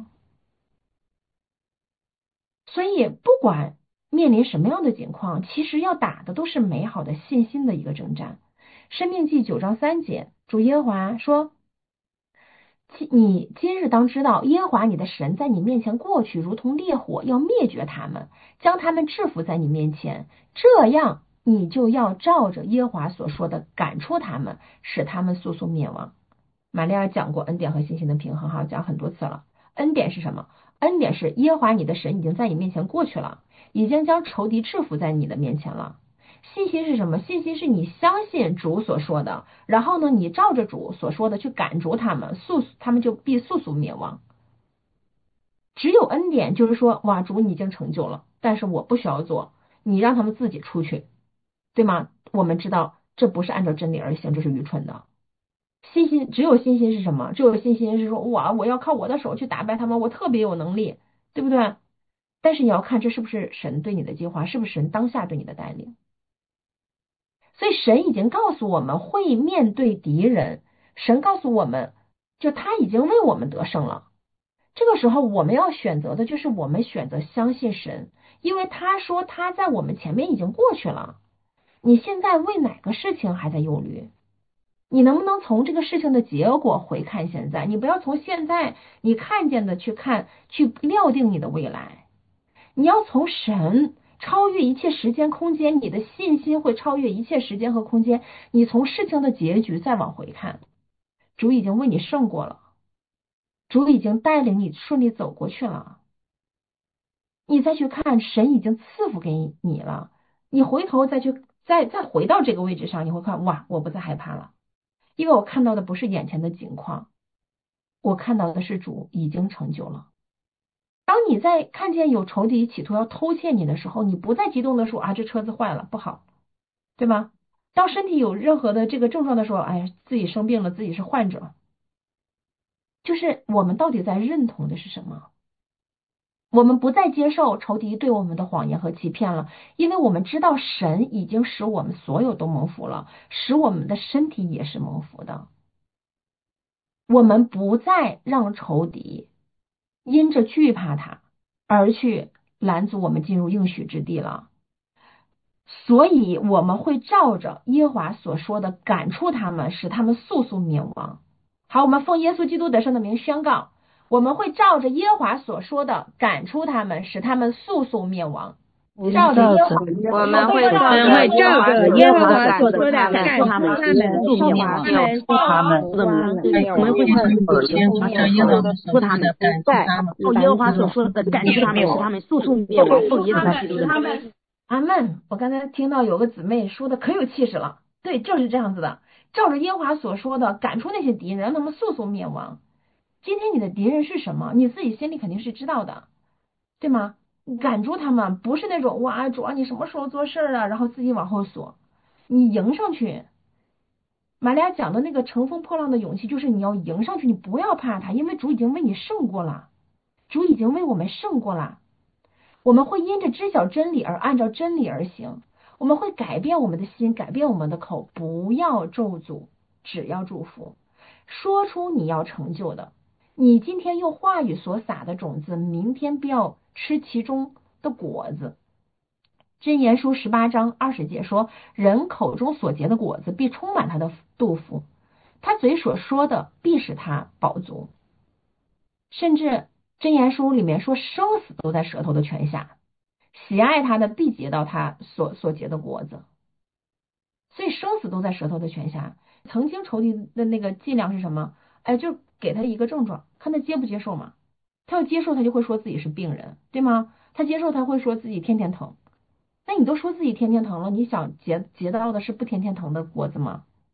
所以不管面临什么样的境况，其实要打的都是美好的信心的一个征战。申命记九章三节，主耶和华说，你今日当知道，耶和华你的神在你面前过去，如同烈火，要灭绝他们，将他们制服在你面前。这样，你就要照着耶和华所说的赶出他们，使他们速速灭亡。玛利亚讲过恩典和信心的平衡，哈，讲很多次了。恩典是什么？恩典是耶和华你的神已经在你面前过去了，已经将仇敌制服在你的面前了。信心是什么？信心是你相信主所说的，然后呢，你照着主所说的去赶逐他们，速他们就必速速灭亡。只有恩典就是说，哇，主你已经成就了，但是我不需要做，你让他们自己出去，对吗？我们知道这不是按照真理而行，这是愚蠢的。信心只有信心是什么？只有信心是说，哇，我要靠我的手去打败他们，我特别有能力，对不对？但是你要看这是不是神对你的计划，是不是神当下对你的带领。所以神已经告诉我们会面对敌人，神告诉我们就他已经为我们得胜了。这个时候我们要选择的就是我们选择相信神，因为他说他在我们前面已经过去了。你现在为哪个事情还在忧虑？你能不能从这个事情的结果回看现在？你不要从现在你看见的去看，去料定你的未来。你要从神超越一切时间空间，你的信心会超越一切时间和空间。你从事情的结局再往回看，主已经为你胜过了，主已经带领你顺利走过去了。你再去看，神已经赐福给你了。你回头再去再再回到这个位置上，你会看，哇，我不再害怕了，因为我看到的不是眼前的景况，我看到的是主已经成就了。当你在看见有仇敌企图要偷窃你的时候，你不再激动的说啊，这车子坏了不好，对吗？当身体有任何的这个症状的时候，哎呀，自己生病了，自己是患者。就是我们到底在认同的是什么？我们不再接受仇敌对我们的谎言和欺骗了，因为我们知道神已经使我们所有都蒙福了，使我们的身体也是蒙福的。我们不再让仇敌因着惧怕他而去拦阻我们进入应许之地了，所以我们会照着耶和华所说的赶出他们，使他们速速灭亡。好，我们奉耶稣基督得胜的名宣告，我们会照着耶和华所说的赶出他们，使他们速速灭亡。照着耶和华， 我们会照着耶和华所说的赶出他们，使速灭亡。 他们，我们会首先从耶和华说他们赶出他们， 照耶和华所说的赶出他们，使他们速速灭亡。奉耶稣基督的名。 阿们。我刚才听到有个姊妹说的可有气势了，对，就是这样子的，照着耶和华所说的赶出那些敌人，让他们速速灭亡。今天你的敌人是什么？你自己心里肯定是知道的，对吗？赶住他们，不是那种哇，主啊，你什么时候做事啊，然后自己往后缩，你迎上去。玛利亚讲的那个乘风破浪的勇气，就是你要迎上去，你不要怕他，因为主已经为你胜过了，主已经为我们胜过了。我们会因着知晓真理而按照真理而行，我们会改变我们的心，改变我们的口，不要咒诅，只要祝福，说出你要成就的。你今天用话语所撒的种子，明天不要吃其中的果子。箴言书十八章二十节说，人口中所结的果子必充满他的肚腹，他嘴所说的必使他饱足。甚至箴言书里面说，生死都在舌头的泉下，喜爱他的必结到他所所结的果子。所以生死都在舌头的泉下。曾经仇敌的那个伎俩是什么？哎，就给他一个症状，看他接不接受嘛。他要接受，他就会说自己是病人，对吗？他接受，他会说自己天天疼。那你都说自己天天疼了，你想结结到的是不天天疼的果子吗？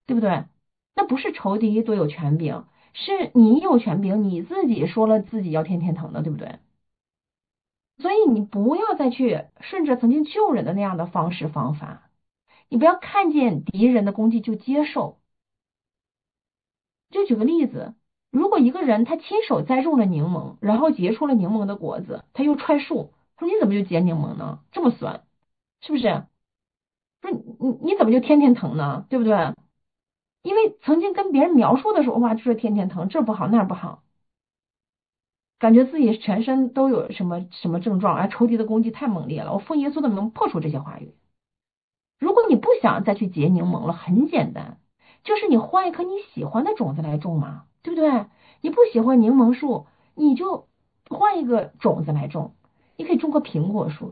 对不对？那不是仇敌多有权柄，是你有权柄，你自己说了自己要天天疼的，对不对？所以你不要再去顺着曾经救人的那样的方式方法，你不要看见敌人的攻击就接受。就举个例子，如果一个人他亲手栽种了柠檬，然后结出了柠檬的果子，他又踹树，说你怎么就结柠檬呢？这么酸，是不是？说你你怎么就天天疼呢？对不对？因为曾经跟别人描述的时候，哇，就是天天疼，这不好那不好，感觉自己全身都有什么什么症状，啊，仇敌的攻击太猛烈了，我奉耶稣的名破除这些话语。如果你不想再去结柠檬了，很简单，就是你换一颗你喜欢的种子来种嘛，对不对？你不喜欢柠檬树，你就换一个种子来种，你可以种个苹果树。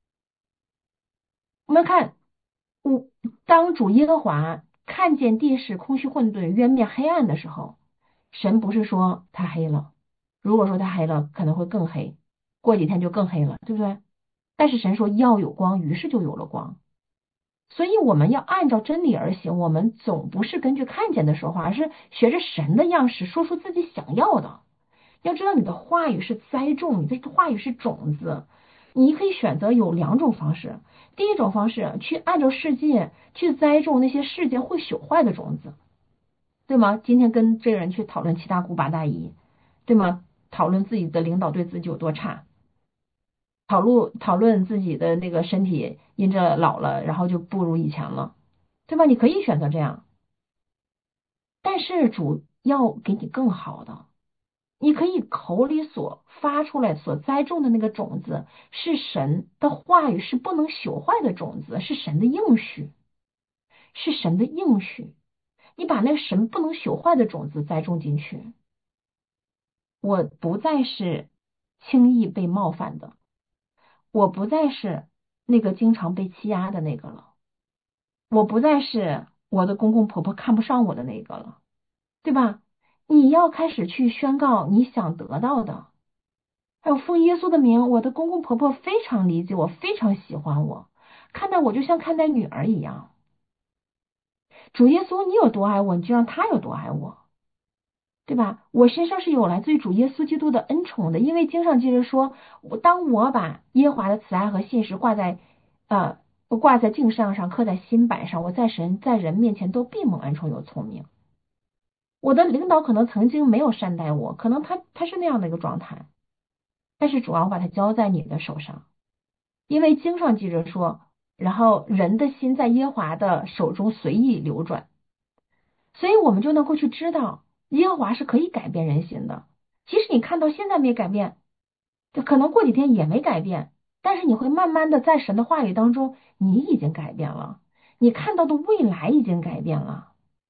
我们看，我当主耶和华看见地势空虚混沌，渊面黑暗的时候，神不是说它黑了，如果说它黑了，可能会更黑，过几天就更黑了，对不对？但是神说要有光，于是就有了光。所以我们要按照真理而行，我们总不是根据看见的说话，而是学着神的样式说出自己想要的。要知道你的话语是栽种，你的话语是种子。你可以选择有两种方式，第一种方式去按照世界去栽种那些世界会朽坏的种子，对吗？今天跟这个人去讨论七大姑八大姨，对吗？讨论自己的领导对自己有多差，讨论讨论自己的那个身体因着老了，然后就不如以前了，对吧？你可以选择这样，但是主要给你更好的。你可以口里所发出来所栽种的那个种子是神的话语，是不能朽坏的种子，是神的应许，是神的应许。你把那个神不能朽坏的种子栽种进去，我不再是轻易被冒犯的，我不再是那个经常被欺压的那个了，我不再是我的公公婆婆看不上我的那个了，对吧？你要开始去宣告你想得到的。还有奉耶稣的名，我的公公婆婆非常理解我，非常喜欢我，看待我就像看待女儿一样。主耶稣，你有多爱我，你就让他有多爱我，对吧？我身上是有来自于主耶稣基督的恩宠的，因为经上记着说，我当我把耶和华的慈爱和信实挂在呃挂在镜上上，刻在心板上，我在神在人面前都必蒙恩宠有聪明。我的领导可能曾经没有善待我，可能他他是那样的一个状态，但是主要把它交在你的手上，因为经上记着说，然后人的心在耶和华的手中随意流转，所以我们就能够去知道耶和华是可以改变人心的。即使你看到现在没改变，就可能过几天也没改变，但是你会慢慢的在神的话语当中，你已经改变了，你看到的未来已经改变了。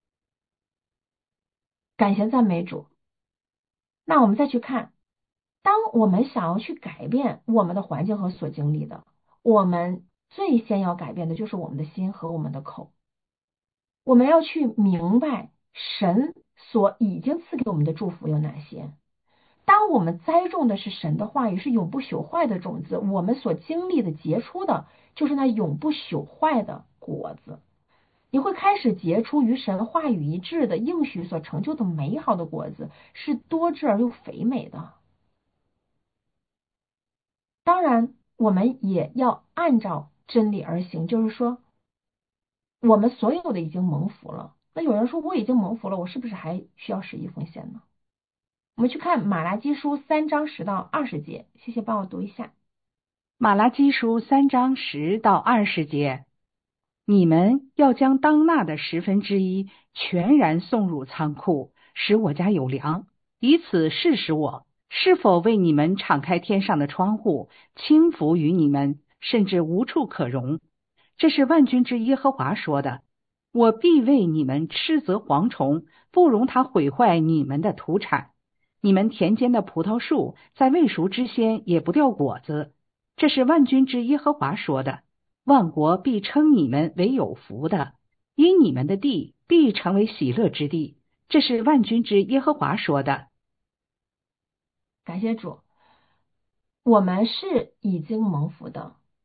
感谢赞美主。那我们再去看，当我们想要去改变我们的环境和所经历的，我们最先要改变的就是我们的心和我们的口。我们要去明白神所已经赐给我们的祝福有哪些。当我们栽种的是神的话语，是永不朽坏的种子，我们所经历的结出的就是那永不朽坏的果子。你会开始结出与神话语一致的应许所成就的美好的果子，是多汁而又肥美的。当然我们也要按照真理而行，就是说我们所有的已经蒙福了。那有人说我已经蒙福了，我是不是还需要十一奉献呢？我们去看马拉基书三章十到二十节，谢谢帮我读一下。 马拉基书三章十到二十节，你们要将当纳的十分之一全然送入仓库，使我家有粮，以此试试我是否为你们敞开天上的窗户，倾福于你们，甚至无处可容。这是万军之耶和华说的。我必为你们斥责蝗虫，不容它毁坏你们的土产。你们田间的葡萄树在未熟之先也不掉果子。这是万军之耶和华说的。万国必称你们为有福的，因你们的地必成为喜乐之地。这是万军之耶和华说的。 感谢主，我们是已经蒙福的，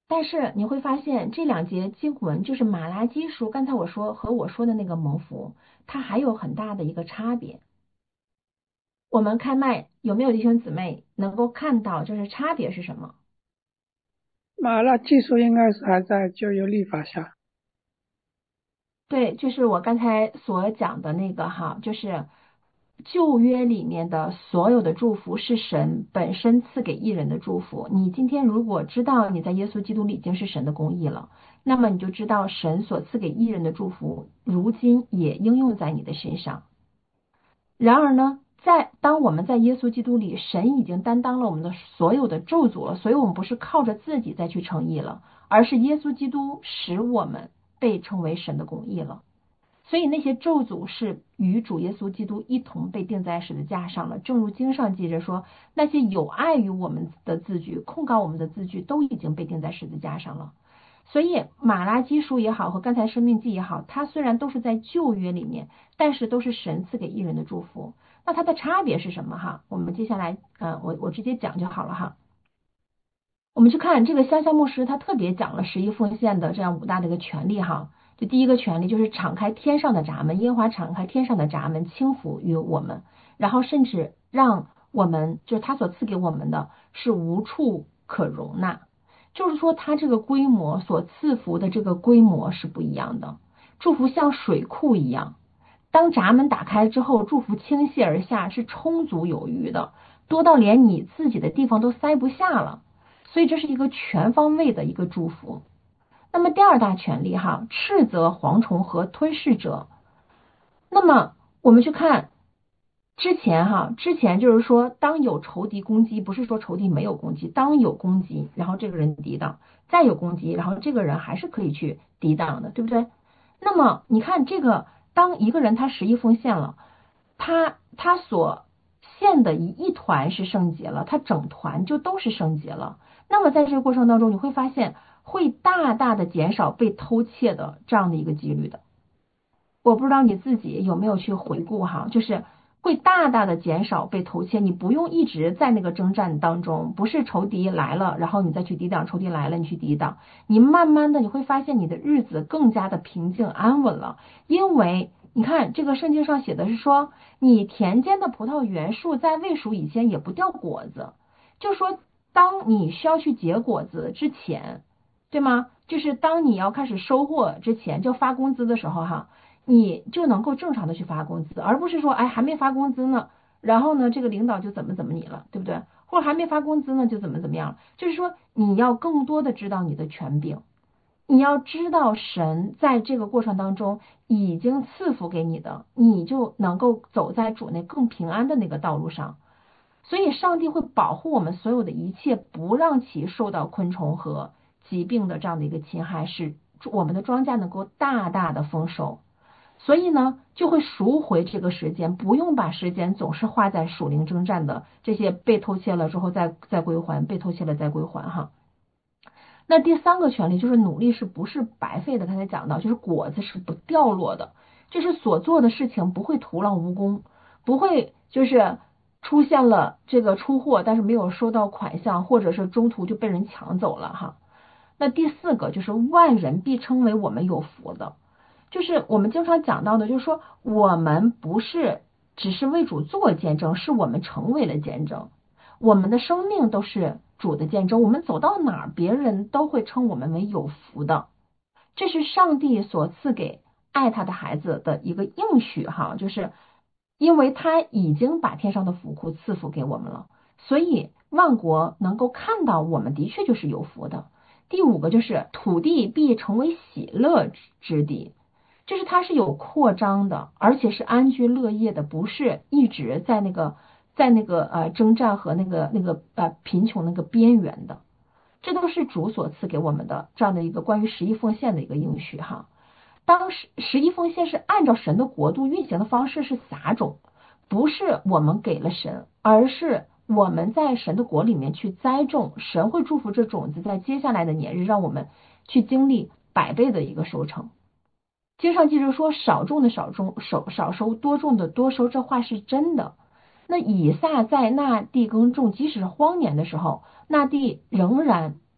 但是你会发现这两节经文就是马拉基书，刚才我说和我说的那个蒙福，它还有很大的一个差别。我们开麦有没有弟兄姊妹能够看到就是差别是什么？ 马拉基书应该是还在旧约律法下。 对，就是我刚才所讲的那个哈，就是旧约里面的所有的祝福是神本身赐给义人的祝福。你今天如果知道你在耶稣基督里已经是神的公义了，那么你就知道神所赐给义人的祝福如今也应用在你的身上。然而呢，在当我们在耶稣基督里，神已经担当了我们的所有的咒诅了，所以我们不是靠着自己再去称义了，而是耶稣基督使我们被称为神的公义了。所以那些咒诅是与主耶稣基督一同被钉在十字架上了。正如经上记着说，那些有碍于我们的字句，控告我们的字句，都已经被钉在十字架上了。所以马拉基书也好和刚才生命记也好，它虽然都是在旧约里面，但是都是神赐给义人的祝福。那它的差别是什么哈？我们接下来呃我我直接讲就好了哈。我们去看这个香香牧师，他特别讲了十一奉献的这样五大的一个权利哈。就第一个权利就是敞开天上的闸门，耶和华敞开天上的闸门，倾福于我们，然后甚至让我们就是他所赐给我们的是无处可容纳。就是说它这个规模所赐福的这个规模是不一样的，祝福像水库一样，当闸门打开之后，祝福倾泻而下，是充足有余的，多到连你自己的地方都塞不下了，所以这是一个全方位的一个祝福。那么第二大权利哈，斥责蝗虫和吞噬者。那么我们去看之前哈，之前就是说，当有仇敌攻击，不是说仇敌没有攻击，当有攻击，然后这个人抵挡，再有攻击，然后这个人还是可以去抵挡的，对不对？那么你看这个，当一个人他十一奉献了，他他所献的一一团是圣洁了，他整团就都是圣洁了。那么在这个过程当中，你会发现会大大的减少被偷窃的这样的一个几率的。我不知道你自己有没有去回顾哈，就是会大大的减少被偷窃，你不用一直在那个征战当中，不是仇敌来了，然后你再去抵挡，仇敌来了你去抵挡，你慢慢的你会发现你的日子更加的平静安稳了。因为你看这个圣经上写的是说，你田间的葡萄园树在未熟以前也不掉果子，就说当你需要去结果子之前，对吗？就是当你要开始收获之前，就发工资的时候哈，你就能够正常的去发工资，而不是说哎还没发工资呢，然后呢这个领导就怎么怎么你了，对不对？或者还没发工资呢就怎么怎么样，就是说你要更多的知道你的权柄，你要知道神在这个过程当中已经赐福给你的，你就能够走在主内更平安的那个道路上。所以上帝会保护我们所有的一切，不让其受到昆虫和疾病的这样的一个侵害，使我们的庄稼能够大大的丰收。所以呢就会赎回这个时间，不用把时间总是花在属灵征战的这些被偷窃了之后再再归还，被偷窃了再归还哈。那第三个权利就是努力是不是白费的，刚才讲到就是果子是不掉落的，就是所做的事情不会徒劳无功，不会就是出现了这个出货但是没有收到款项，或者是中途就被人抢走了哈。那第四个就是万人必称为我们有福的，就是我们经常讲到的，就是说我们不是只是为主做见证，是我们成为了见证，我们的生命都是主的见证，我们走到哪儿别人都会称我们为有福的，这是上帝所赐给爱他的孩子的一个应许哈，就是因为他已经把天上的福库赐福给我们了，所以万国能够看到我们的确就是有福的。第五个就是土地必成为喜乐之地，就是它是有扩张的，而且是安居乐业的，不是一直在那个在那个呃征战和那个那个呃贫穷那个边缘的，这都是主所赐给我们的这样的一个关于十一奉献的一个应许哈。当时十一奉献是按照神的国度运行的方式是撒种，不是我们给了神，而是我们在神的国里面去栽种，神会祝福这种子在接下来的年日让我们去经历百倍的一个收成。经上记着说少种的少种，少收，多种的多收，这话是真的。那以撒在那地耕种，即使是荒年的时候，那地仍然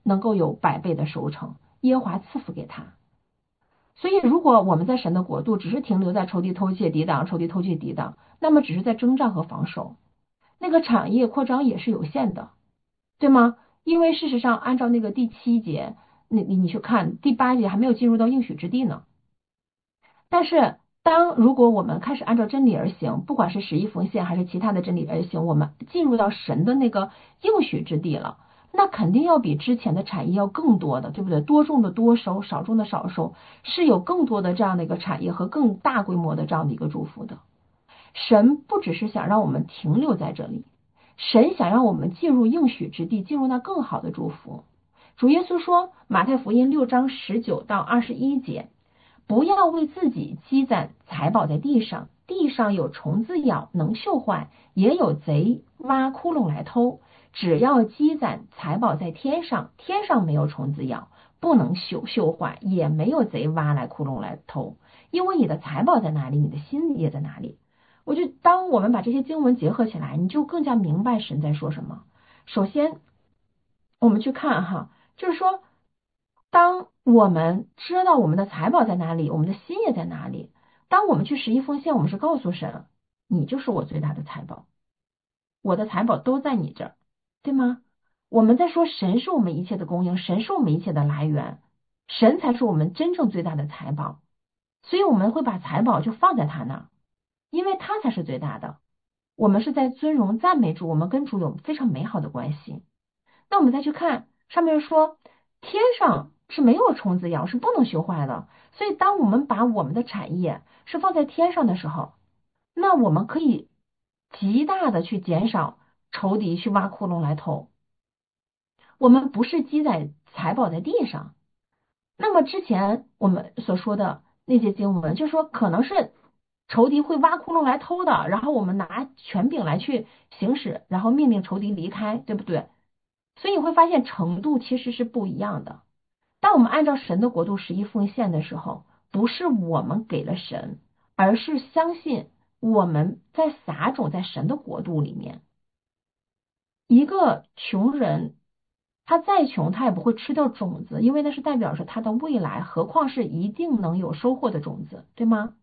能够有百倍的收成，耶和华赐福给他。所以如果我们在神的国度只是停留在仇敌偷窃抵挡仇敌偷窃抵挡，那么只是在征战和防守，那个产业扩张也是有限的，对吗？因为事实上按照那个第七节，你你你去看第八节还没有进入到应许之地呢。但是当如果我们开始按照真理而行，不管是十一奉献还是其他的真理而行，我们进入到神的那个应许之地了，那肯定要比之前的产业要更多的，对不对？多种的多收，少种的少收，是有更多的这样的一个产业和更大规模的这样的一个祝福的。神不只是想让我们停留在这里，神想让我们进入应许之地，进入那更好的祝福。主耶稣说，马太福音六章十九到二十一节，不要为自己积攒财宝在地上，地上有虫子咬，能锈坏，也有贼挖窟窿来偷。只要积攒财宝在天上，天上没有虫子咬，不能朽锈坏，也没有贼挖来窟窿来偷。因为你的财宝在哪里，你的心也在哪里。我就当我们把这些经文结合起来，你就更加明白神在说什么。首先我们去看哈，就是说当我们知道我们的财宝在哪里，我们的心也在哪里。当我们去十一奉献，我们是告诉神，你就是我最大的财宝，我的财宝都在你这儿，对吗？我们在说神是我们一切的供应，神是我们一切的来源，神才是我们真正最大的财宝。所以我们会把财宝就放在他那儿，因为他才是最大的。我们是在尊荣赞美主，我们跟主有非常美好的关系。那我们再去看上面说，天上是没有虫子咬，是不能修坏的。所以当我们把我们的产业是放在天上的时候，那我们可以极大的去减少仇敌去挖窟窿来偷。我们不是积攒财宝在地上。那么之前我们所说的那些经文，就是说可能是仇敌会挖窟窿来偷的，然后我们拿权柄来去行使，然后命令仇敌离开，对不对？所以你会发现程度其实是不一样的。当我们按照神的国度十一奉献的时候，不是我们给了神，而是相信我们在撒种在神的国度里面。一个穷人他再穷，他也不会吃掉种子，因为那是代表着他的未来，何况是一定能有收获的种子，对吗？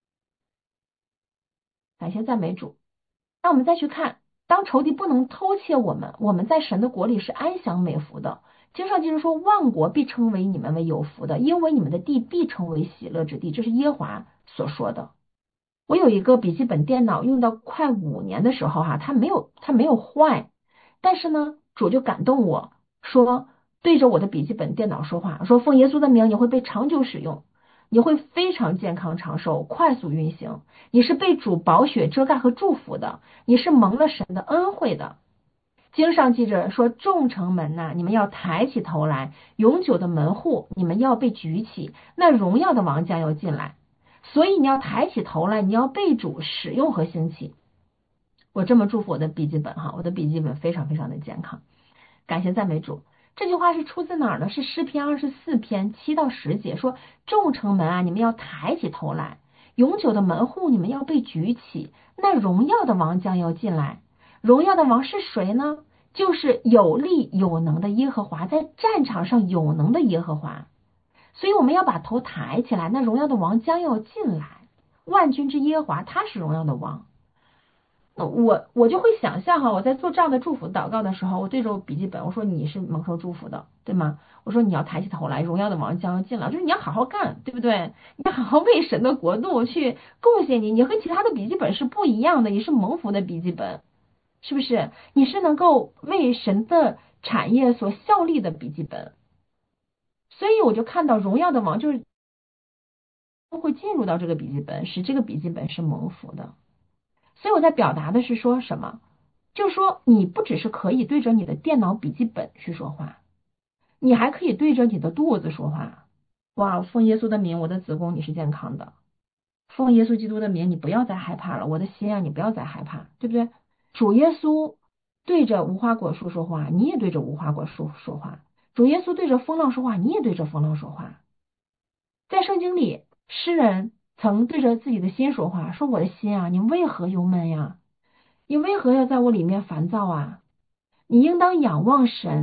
感谢赞美主。那我们再去看，当仇敌不能偷窃我们，我们在神的国里是安享美福的。经上就是说，万国必称为你们为有福的，因为你们的地必称为喜乐之地，这是耶和华所说的。我有一个笔记本电脑用到快五年的时候哈、啊，它没有它没有坏，但是呢，主就感动我说，对着我的笔记本电脑说话，说奉耶稣的名，你会被长久使用，你会非常健康长寿，快速运行，你是被主宝血遮盖和祝福的，你是蒙了神的恩惠的。经上记着说，众城门呐、啊，你们要抬起头来，永久的门户你们要被举起，那荣耀的王将要进来。所以你要抬起头来，你要被主使用和兴起。我这么祝福我的笔记本哈，我的笔记本非常非常的健康。感谢赞美主。这句话是出自哪儿呢？是诗篇二十四篇七到十节，说众城门啊，你们要抬起头来，永久的门户你们要被举起，那荣耀的王将要进来。荣耀的王是谁呢？就是有力有能的耶和华，在战场上有能的耶和华。所以我们要把头抬起来，那荣耀的王将要进来。万军之耶和华，他是荣耀的王。我我就会想象哈，我在做这样的祝福祷告的时候，我对着我笔记本我说，你是蒙受祝福的，对吗？我说你要抬起头来，荣耀的王将要进来，就是你要好好干，对不对？你要好好为神的国度去贡献你，你和其他的笔记本是不一样的，你是蒙福的笔记本，是不是？你是能够为神的产业所效力的笔记本。所以我就看到荣耀的王就是会进入到这个笔记本，使这个笔记本是蒙福的。所以我在表达的是说什么？就是说你不只是可以对着你的电脑笔记本去说话，你还可以对着你的肚子说话。哇，奉耶稣的名，我的子宫你是健康的。奉耶稣基督的名，你不要再害怕了，我的心啊，你不要再害怕，对不对？主耶稣对着无花果树说话，你也对着无花果树说话。主耶稣对着风浪说话，你也对着风浪说话。在圣经里，诗人曾对着自己的心说话，说我的心啊，你为何忧闷呀？你为何要在我里面烦躁啊？你应当仰望神，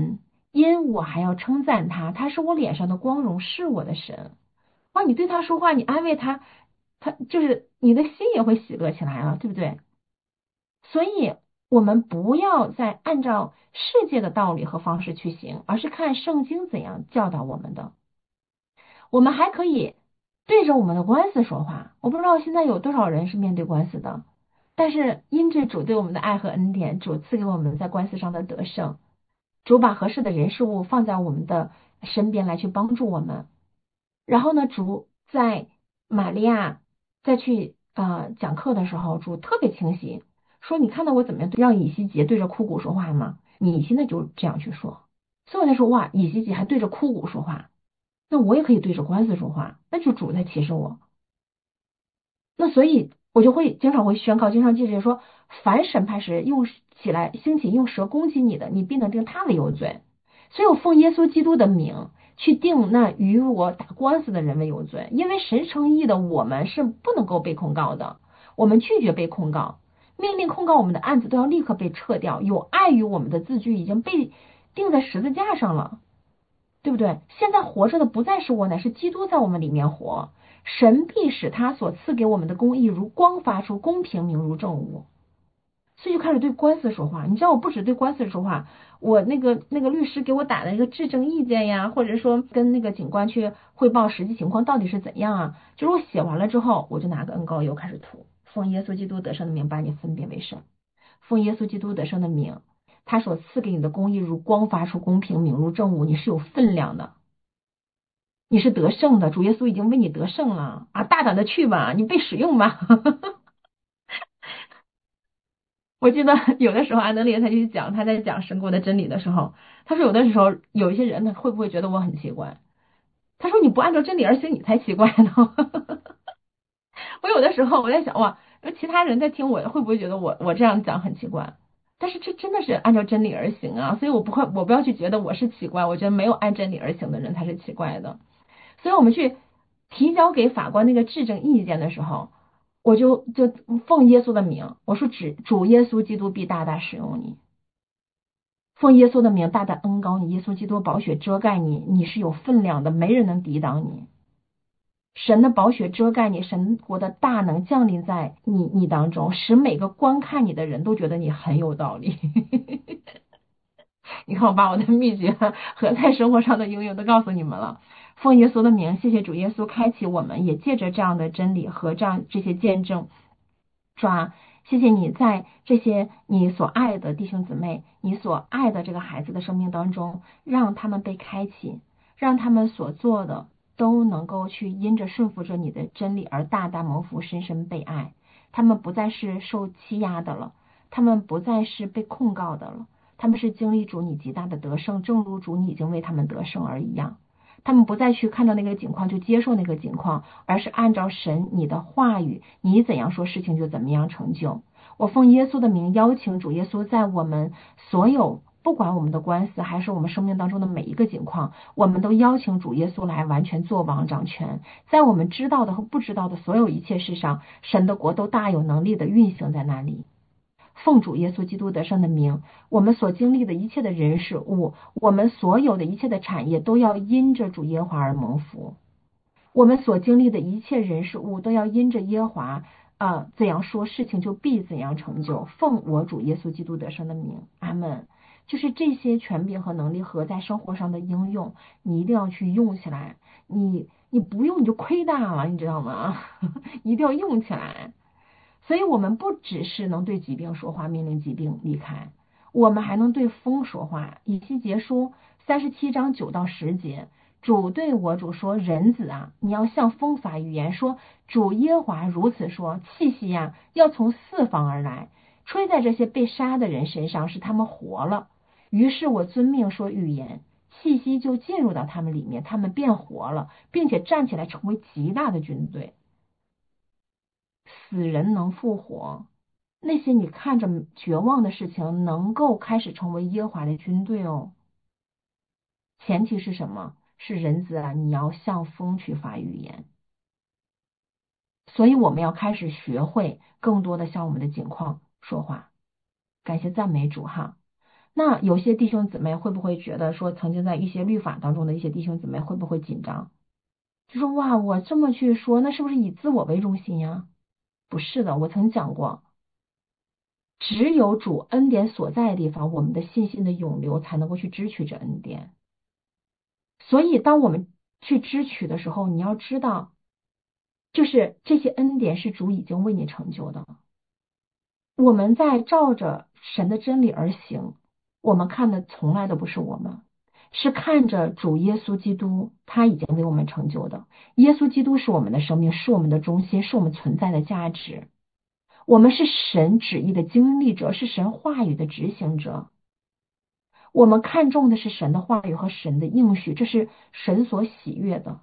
因我还要称赞他，他是我脸上的光荣，是我的神。哇，你对他说话，你安慰他，他就是你的心也会喜乐起来了，对不对？所以我们不要再按照世界的道理和方式去行，而是看圣经怎样教导我们的。我们还可以对着我们的官司说话。我不知道现在有多少人是面对官司的，但是因着主对我们的爱和恩典，主赐给我们在官司上的得胜，主把合适的人事物放在我们的身边来去帮助我们。然后呢，主在玛利亚再去呃讲课的时候，主特别清晰说，你看到我怎么样让以西结对着枯骨说话吗？你现在就这样去说。所以我才说，哇，以西结还对着枯骨说话，那我也可以对着官司说话，那就主在启示我。那所以我就会经常会宣告，经常记着说，凡审判时用起来兴起用蛇攻击你的，你必能定他为有罪。所以我奉耶稣基督的名去定那与我打官司的人为有罪，因为神称义的我们是不能够被控告的，我们拒绝被控告，命令控告我们的案子都要立刻被撤掉，有碍于我们的字据已经被钉在十字架上了，对不对？现在活着的不再是我，乃是基督在我们里面活，神必使他所赐给我们的公义如光发出，公平明如正午。所以就开始对官司说话。你知道我不止对官司说话，我那个那个律师给我打的一个质证意见呀，或者说跟那个警官去汇报实际情况到底是怎样啊，就是我写完了之后，我就拿个恩膏油开始涂，奉耶稣基督得胜的名把你分别为圣，奉耶稣基督得胜的名，他所赐给你的公义如光发出，公平明如正午，你是有分量的，你是得胜的，主耶稣已经为你得胜了啊！大胆的去吧，你被使用吧。我记得有的时候安德烈他就讲，他在讲神国的真理的时候，他说有的时候有一些人他会不会觉得我很奇怪，他说你不按照真理而行你才奇怪呢。我有的时候我在想，哇，其他人在听我会不会觉得我我这样讲很奇怪，但是这真的是按照真理而行啊，所以我不会我不要去觉得我是奇怪，我觉得没有按真理而行的人才是奇怪的。所以我们去提交给法官那个质证意见的时候，我就就奉耶稣的名，我说主主耶稣基督必大大使用你，奉耶稣的名大大恩膏你，耶稣基督宝血遮盖你，你是有分量的，没人能抵挡你。神的宝血遮盖你，神国的大能降临在你你当中，使每个观看你的人都觉得你很有道理。你看我把我的秘诀和在生活上的应用都告诉你们了。奉耶稣的名，谢谢主耶稣开启我们，也借着这样的真理和这样这些见证，抓谢谢你在这些你所爱的弟兄姊妹，你所爱的这个孩子的生命当中，让他们被开启，让他们所做的都能够去因着顺服着你的真理而大大蒙福，深深被爱。他们不再是受欺压的了，他们不再是被控告的了，他们是经历主你极大的得胜，正如主你已经为他们得胜而一样。他们不再去看到那个境况就接受那个境况，而是按照神你的话语，你怎样说事情就怎么样成就。我奉耶稣的名邀请主耶稣在我们所有不管我们的官司还是我们生命当中的每一个境况，我们都邀请主耶稣来完全做王掌权，在我们知道的和不知道的所有一切事上，神的国都大有能力的运行在那里。奉主耶稣基督得胜的名，我们所经历的一切的人事物，我们所有的一切的产业都要因着主耶和华而蒙福。我们所经历的一切人事物都要因着耶和华啊怎样说事情就必怎样成就。奉我主耶稣基督得胜的名，阿们。就是这些权柄和能力和在生活上的应用，你一定要去用起来。你你不用你就亏大了，你知道吗？一定要用起来。所以我们不只是能对疾病说话，命令疾病离开，我们还能对风说话。以西结书三十七章九到十节，主对我主说，人子啊，你要向风发预言，说主耶和华如此说，气息呀、啊、要从四方而来，吹在这些被杀的人身上，使他们活了。于是我遵命说预言，气息就进入到他们里面，他们变活了，并且站起来成为极大的军队。死人能复活，那些你看着绝望的事情能够开始成为耶和华的军队哦。前提是什么？是人子啊，你要向风去发预言。所以我们要开始学会更多的向我们的境况说话。感谢赞美主哈。 那有些弟兄姊妹会不会觉得说，曾经在一些律法当中的一些弟兄姊妹会不会紧张？就说哇，我这么去说，那是不是以自我为中心呀？不是的，我曾讲过，只有主恩典所在的地方，我们的信心的涌流才能够去支取这恩典。所以当我们去支取的时候，你要知道，就是这些恩典是主已经为你成就的。我们在照着神的真理而行，我们看的从来都不是我们，是看着主耶稣基督，他已经为我们成就的。耶稣基督是我们的生命，是我们的中心，是我们存在的价值。我们是神旨意的经历者，是神话语的执行者。我们看重的是神的话语和神的应许，这是神所喜悦的。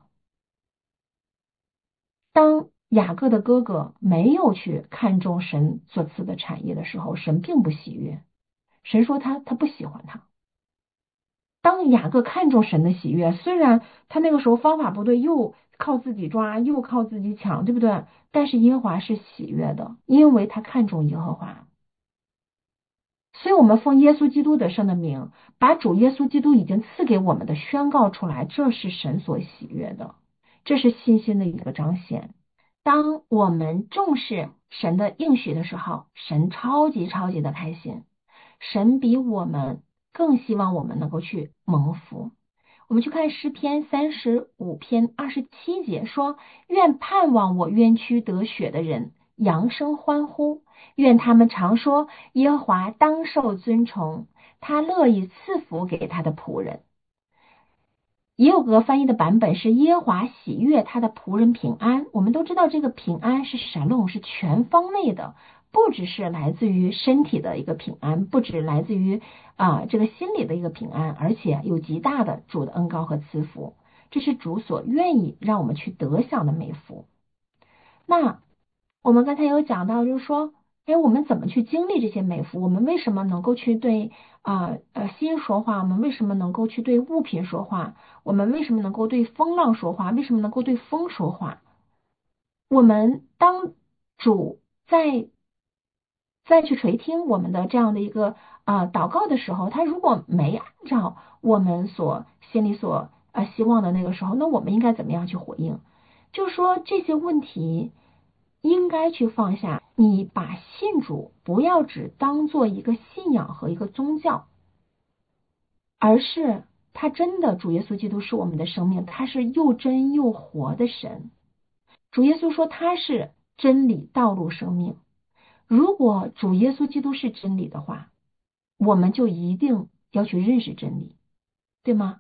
当雅各的哥哥没有去看重神所赐的产业的时候，神并不喜悦，神说他他不喜欢他。当雅各看重神的喜悦，虽然他那个时候方法不对，又靠自己抓，又靠自己抢，对不对？但是耶和华是喜悦的，因为他看重耶和华。所以我们奉耶稣基督得胜的名，把主耶稣基督已经赐给我们的宣告出来，这是神所喜悦的，这是信心的一个彰显。当我们重视神的应许的时候，神超级超级的开心，神比我们更希望我们能够去蒙福。我们去看诗篇三十五篇二十七节说，愿盼望我冤屈得血的人扬声欢呼，愿他们常说，耶和华当受尊崇，他乐意赐福给他的仆人。也有个翻译的版本是耶和华喜悦他的仆人平安。我们都知道这个平安是神龙，是全方位的，不只是来自于身体的一个平安，不只来自于啊、呃、这个心理的一个平安，而且有极大的主的恩膏和赐福，这是主所愿意让我们去得享的美福。那我们刚才有讲到，就是说哎，我们怎么去经历这些美福？我们为什么能够去对啊 呃, 呃心说话？我们为什么能够去对物品说话？我们为什么能够对风浪说话？为什么能够对风说话？我们当主在再去垂听我们的这样的一个啊、呃、祷告的时候，他如果没按照我们所心里所呃希望的那个时候，那我们应该怎么样去回应？就是说这些问题应该去放下，你把信主不要只当做一个信仰和一个宗教，而是他真的主耶稣基督是我们的生命，他是又真又活的神。主耶稣说他是真理、道路、生命。如果主耶稣基督是真理的话，我们就一定要去认识真理，对吗？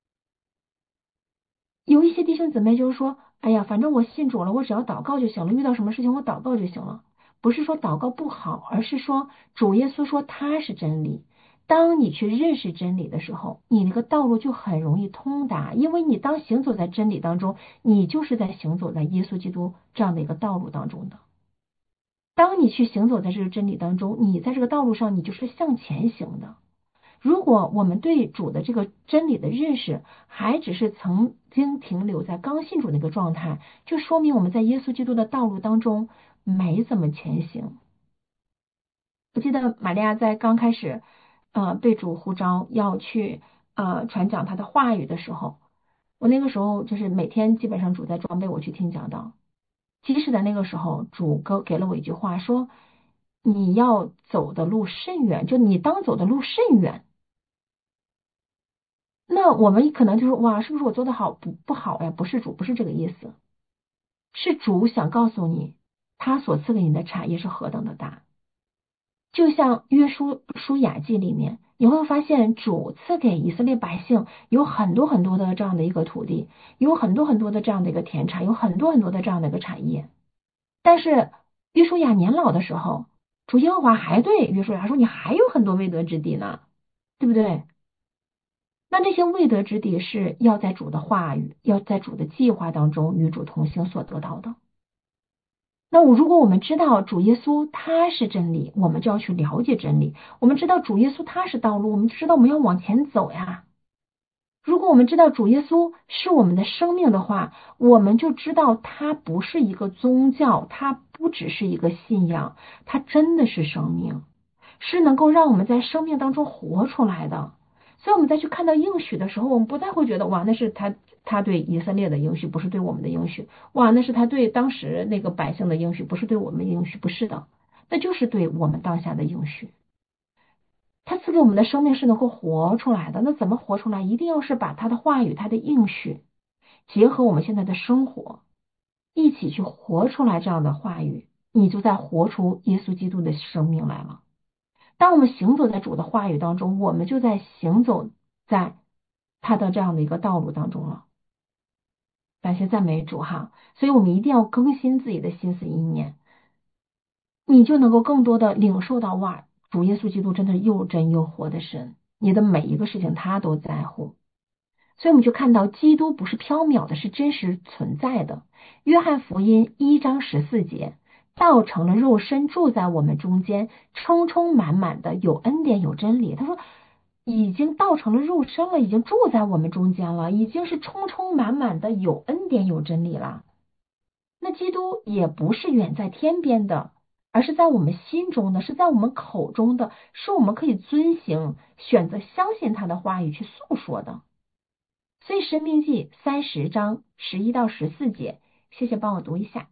有一些弟兄姊妹就是说，哎呀，反正我信主了，我只要祷告就行了，遇到什么事情我祷告就行了。不是说祷告不好，而是说主耶稣说他是真理。当你去认识真理的时候，你那个道路就很容易通达，因为你当行走在真理当中，你就是在行走在耶稣基督这样的一个道路当中的。当你去行走在这个真理当中，你在这个道路上，你就是向前行的。如果我们对主的这个真理的认识还只是曾经停留在刚信主那个状态，就说明我们在耶稣基督的道路当中没怎么前行。我记得玛利亚在刚开始呃被主呼召要去呃传讲他的话语的时候，我那个时候就是每天基本上主在装备我去听讲道。即使在那个时候，主给给了我一句话，说你要走的路甚远，就你当走的路甚远。那我们可能就是哇，是不是我做的好不不好呀？不是主，不是这个意思，是主想告诉你，他所赐给你的产业是何等的大。就像约书书亚记里面，你会发现主赐给以色列百姓有很多很多的这样的一个土地，有很多很多的这样的一个田产，有很多很多的这样的一个产业。但是约书亚年老的时候，主耶和华还对约书亚说，你还有很多未得之地呢，对不对？那这些未得之地是要在主的话语，要在主的计划当中与主同行所得到的。那我如果我们知道主耶稣他是真理，我们就要去了解真理。我们知道主耶稣他是道路，我们知道我们要往前走呀。如果我们知道主耶稣是我们的生命的话，我们就知道他不是一个宗教，他不只是一个信仰，他真的是生命。 是能够让我们在生命当中活出来的。所以我们再去看到应许的时候，我们不再会觉得哇，那是他他对以色列的应许，不是对我们的应许，哇，那是他对当时那个百姓的应许，不是对我们的应许，不是的，那就是对我们当下的应许。他赐给我们的生命是能够活出来的，那怎么活出来？一定要是把他的话语，他的应许结合我们现在的生活，一起去活出来这样的话语，你就在活出耶稣基督的生命来了。当我们行走在主的话语当中，我们就在行走在他的这样的一个道路当中了。感谢赞美主哈！所以我们一定要更新自己的心思意念，你就能够更多的领受到哇，主耶稣基督真的又真又活的神，你的每一个事情他都在乎。所以我们就看到基督不是缥缈的，是真实存在的。约翰福音一章十四节，道成了肉身住在我们中间，充充满满的有恩典有真理。他说已经道成了肉身了，已经住在我们中间了，已经是充充满满的有恩典有真理了。那基督也不是远在天边的，而是在我们心中的，是在我们口中的，是我们可以遵行选择相信他的话语去诉说的。所以申命记三十章十一到十四节，谢谢帮我读一下。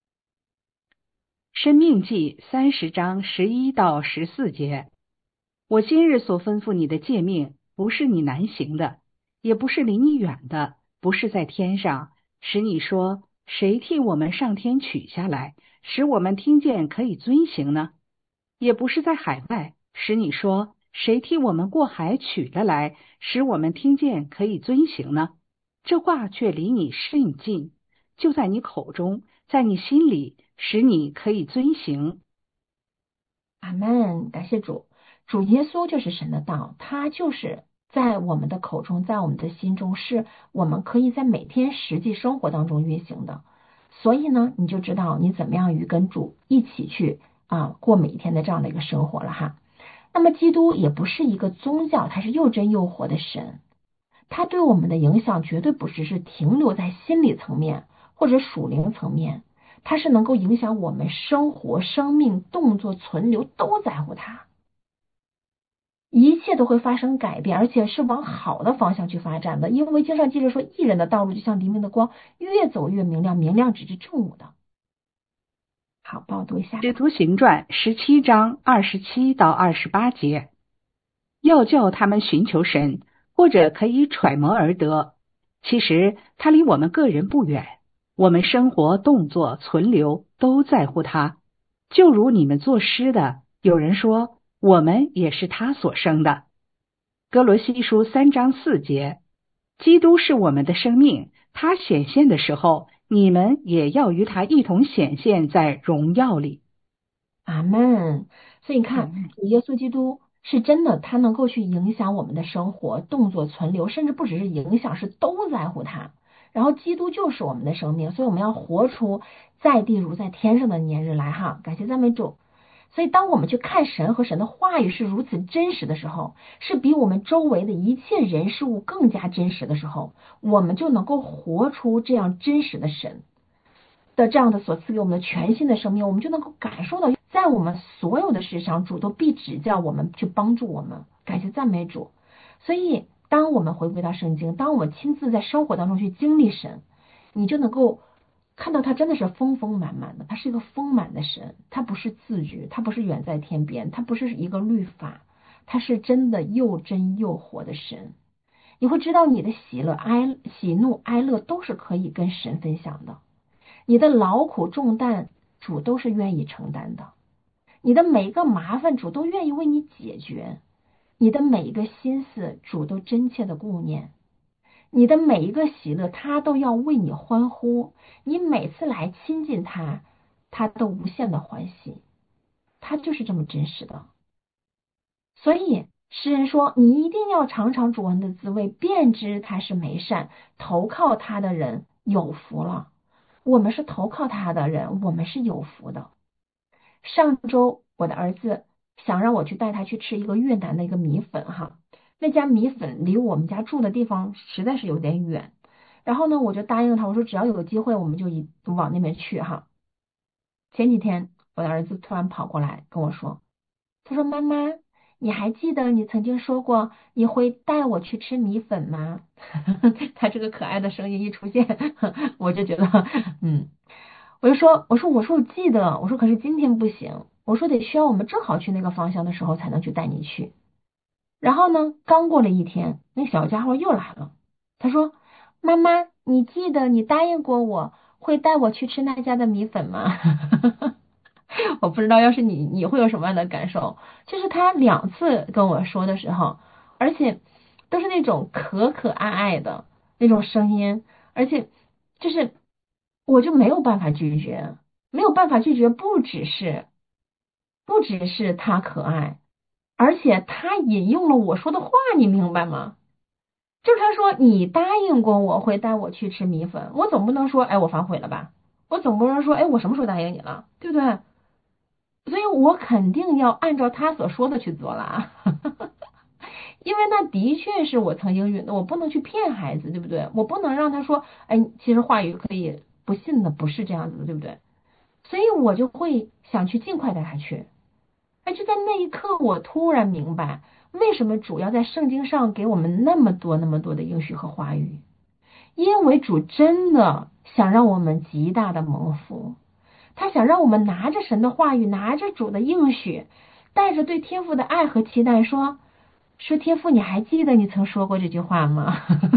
申命记三十章十一到十四节，我今日所吩咐你的诫命，不是你难行的，也不是离你远的，不是在天上，使你说谁替我们上天取下来，使我们听见可以遵行呢？也不是在海外，使你说谁替我们过海取了来，使我们听见可以遵行呢？这话却离你甚近，就在你口中，在你心里，使你可以遵行。 阿们，感谢主。主耶稣就是神的道，他就是在我们的口中，在我们的心中，是我们可以在每天实际生活当中运行的。所以呢，你就知道你怎么样与跟主一起去啊过每一天的这样的一个生活了哈。那么基督也不是一个宗教，他是又真又活的神，他对我们的影响绝对不只是停留在心理层面或者属灵层面，他是能够影响我们生活、生命、动作、存留，都在乎他。一切都会发生改变，而且是往好的方向去发展的，因为经上记着说，义人的道路就像黎明的光，越走越明亮，明亮直至正午的。好，帮我读一下。 使徒行传十七章二十七到二十八节，要叫他们寻求神，或者可以揣摩而得。其实他离我们个人不远，我们生活、动作、存留都在乎他。就如你们作诗的，有人说我们也是他所生的。哥罗西书三章四节，基督是我们的生命，他显现的时候，你们也要与他一同显现在荣耀里。 阿们。所以你看，耶稣基督是真的，他能够去影响我们的生活、动作、存留，甚至不只是影响，是都在乎他。然后基督就是我们的生命，所以我们要活出在地如在天上的年日来哈。感谢赞美主。所以当我们去看神和神的话语是如此真实的时候，是比我们周围的一切人事物更加真实的时候，我们就能够活出这样真实的神的这样的所赐给我们的全新的生命，我们就能够感受到在我们所有的事上，主都必指教我们，去帮助我们。感谢赞美主。所以当我们回归到圣经，当我们亲自在生活当中去经历神，你就能够看到他真的是丰丰满满的，他是一个丰满的神，他不是字句，他不是远在天边，他不是一个律法，他是真的又真又活的神。你会知道你的喜乐哀喜怒哀乐都是可以跟神分享的，你的劳苦重担主都是愿意承担的，你的每一个麻烦主都愿意为你解决，你的每一个心思主都真切的顾念，你的每一个喜乐他都要为你欢呼，你每次来亲近他，他都无限的欢喜，他就是这么真实的。所以诗人说，你一定要尝尝主恩的滋味，便知他是美善，投靠他的人有福了。我们是投靠他的人，我们是有福的。上周我的儿子想让我去带他去吃一个越南的一个米粉哈，那家米粉离我们家住的地方实在是有点远，然后呢我就答应他，我说只要有机会我们就一往那边去哈。前几天我的儿子突然跑过来跟我说， 他说妈妈，你还记得你曾经说过你会带我去吃米粉吗？他这个可爱的声音一出现，我就觉得嗯，我就说我说我说我记得，我说可是今天不行，我说得需要我们正好去那个方向的时候才能去带你去。然后呢，刚过了一天，那小家伙又来了，他说妈妈，你记得你答应过我会带我去吃那家的米粉吗？我不知道要是你你会有什么样的感受。就是他两次跟我说的时候，而且都是那种可可爱爱的那种声音，而且就是我就没有办法拒绝，没有办法拒绝，不只是不只是他可爱，而且他引用了我说的话，你明白吗？就是他说你答应过我会带我去吃米粉，我总不能说哎我反悔了吧，我总不能说哎我什么时候答应你了，对不对？所以我肯定要按照他所说的去做了啊，因为那的确是我曾经允的，我不能去骗孩子，对不对？我不能让他说哎其实话语可以不信的，不是这样子的，对不对？所以我就会想去尽快带他去。哎，就在那一刻，我突然明白，为什么主要在圣经上给我们那么多那么多的应许和话语，因为主真的想让我们极大的蒙福，他想让我们拿着神的话语，拿着主的应许，带着对天父的爱和期待说，说天父，你还记得你曾说过这句话吗？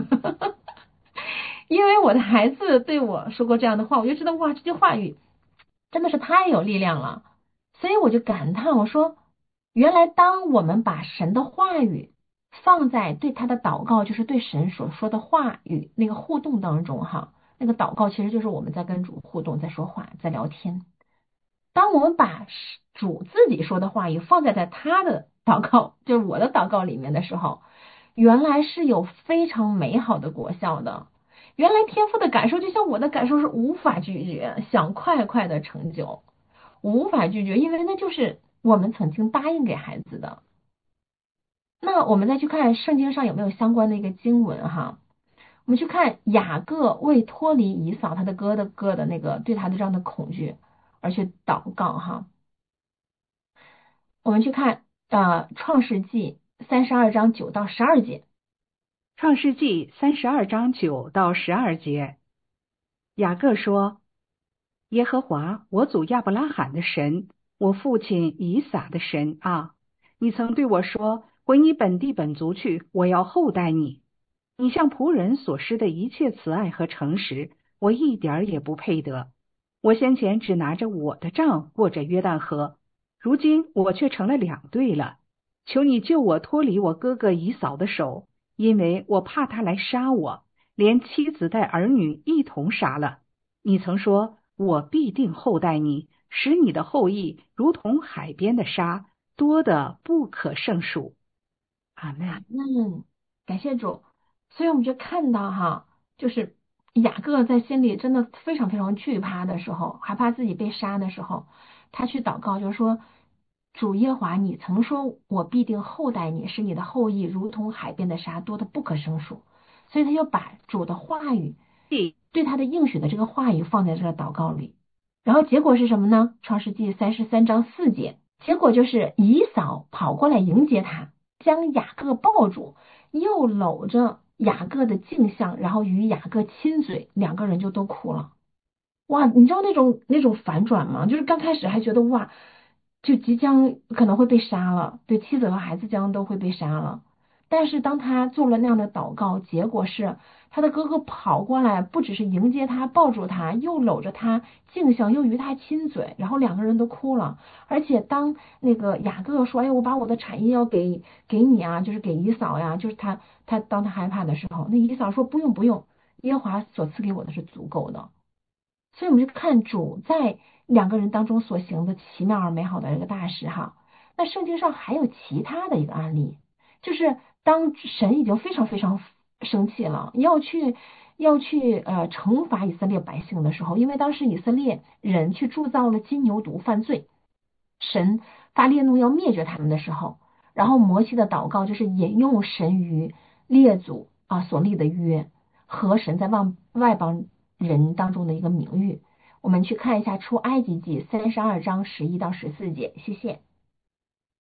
因为我的孩子对我说过这样的话，我就知道哇，这句话语真的是太有力量了。所以我就感叹，我说原来当我们把神的话语放在对他的祷告，就是对神所说的话语那个互动当中哈，那个祷告其实就是我们在跟主互动，在说话，在聊天。当我们把主自己说的话语放在在他的祷告，就是我的祷告里面的时候，原来是有非常美好的果效的。原来天父的感受就像我的感受是无法拒绝，想快快的成就。无法拒绝，因为那就是我们曾经答应给孩子的。那我们再去看圣经上有没有相关的一个经文哈，我们去看雅各为脱离以扫他的哥的哥的那个对他的这样的恐惧而去祷告哈。我们去看呃创世纪三十二章九到十二节。 创世纪三十二章九到十二节，雅各说，耶和华我祖亚伯拉罕的神，我父亲以撒的神啊，你曾对我说，回你本地本族去，我要厚待你。你向仆人所施的一切慈爱和诚实，我一点也不配得。我先前只拿着我的杖过着约旦河，如今我却成了两队了。求你救我脱离我哥哥以扫的手，因为我怕他来杀我，连妻子带儿女一同杀了。你曾说，我必定厚待你，使你的后裔如同海边的沙，多得不可胜数。阿们。 嗯，感谢主。所以我们就看到哈，就是雅各在心里真的非常非常惧怕的时候，害怕自己被杀的时候，他去祷告，就是说，主耶和华，你曾说我必定厚待你，使你的后裔如同海边的沙，多得不可胜数。所以他就把主的话语对他的应许的这个话语放在这个祷告里。然后结果是什么呢？创世纪三十三章四节，结果就是以扫跑过来迎接他，将雅各抱住，又搂着雅各的镜像，然后与雅各亲嘴，两个人就都哭了。哇，你知道那种那种反转吗？就是刚开始还觉得哇，就即将可能会被杀了，对，妻子和孩子将都会被杀了。但是当他做了那样的祷告，结果是他的哥哥跑过来，不只是迎接他，抱住他，又搂着他镜像，又与他亲嘴，然后两个人都哭了。而且当那个雅各说，哎，我把我的产业要给给你啊，就是给以扫呀，就是他他当他害怕的时候，那以扫说不用不用，耶和华所赐给我的是足够的。所以我们就看主在两个人当中所行的奇妙而美好的一个大事哈。那圣经上还有其他的一个案例，就是当神已经非常非常生气了，要去要去呃惩罚以色列百姓的时候，因为当时以色列人去铸造了金牛犊犯罪，神发烈怒要灭绝他们的时候，然后摩西的祷告就是引用神与列祖啊所立的约和神在外外邦人当中的一个名誉。我们去看一下出埃及记三十二章十一到十四节，谢谢。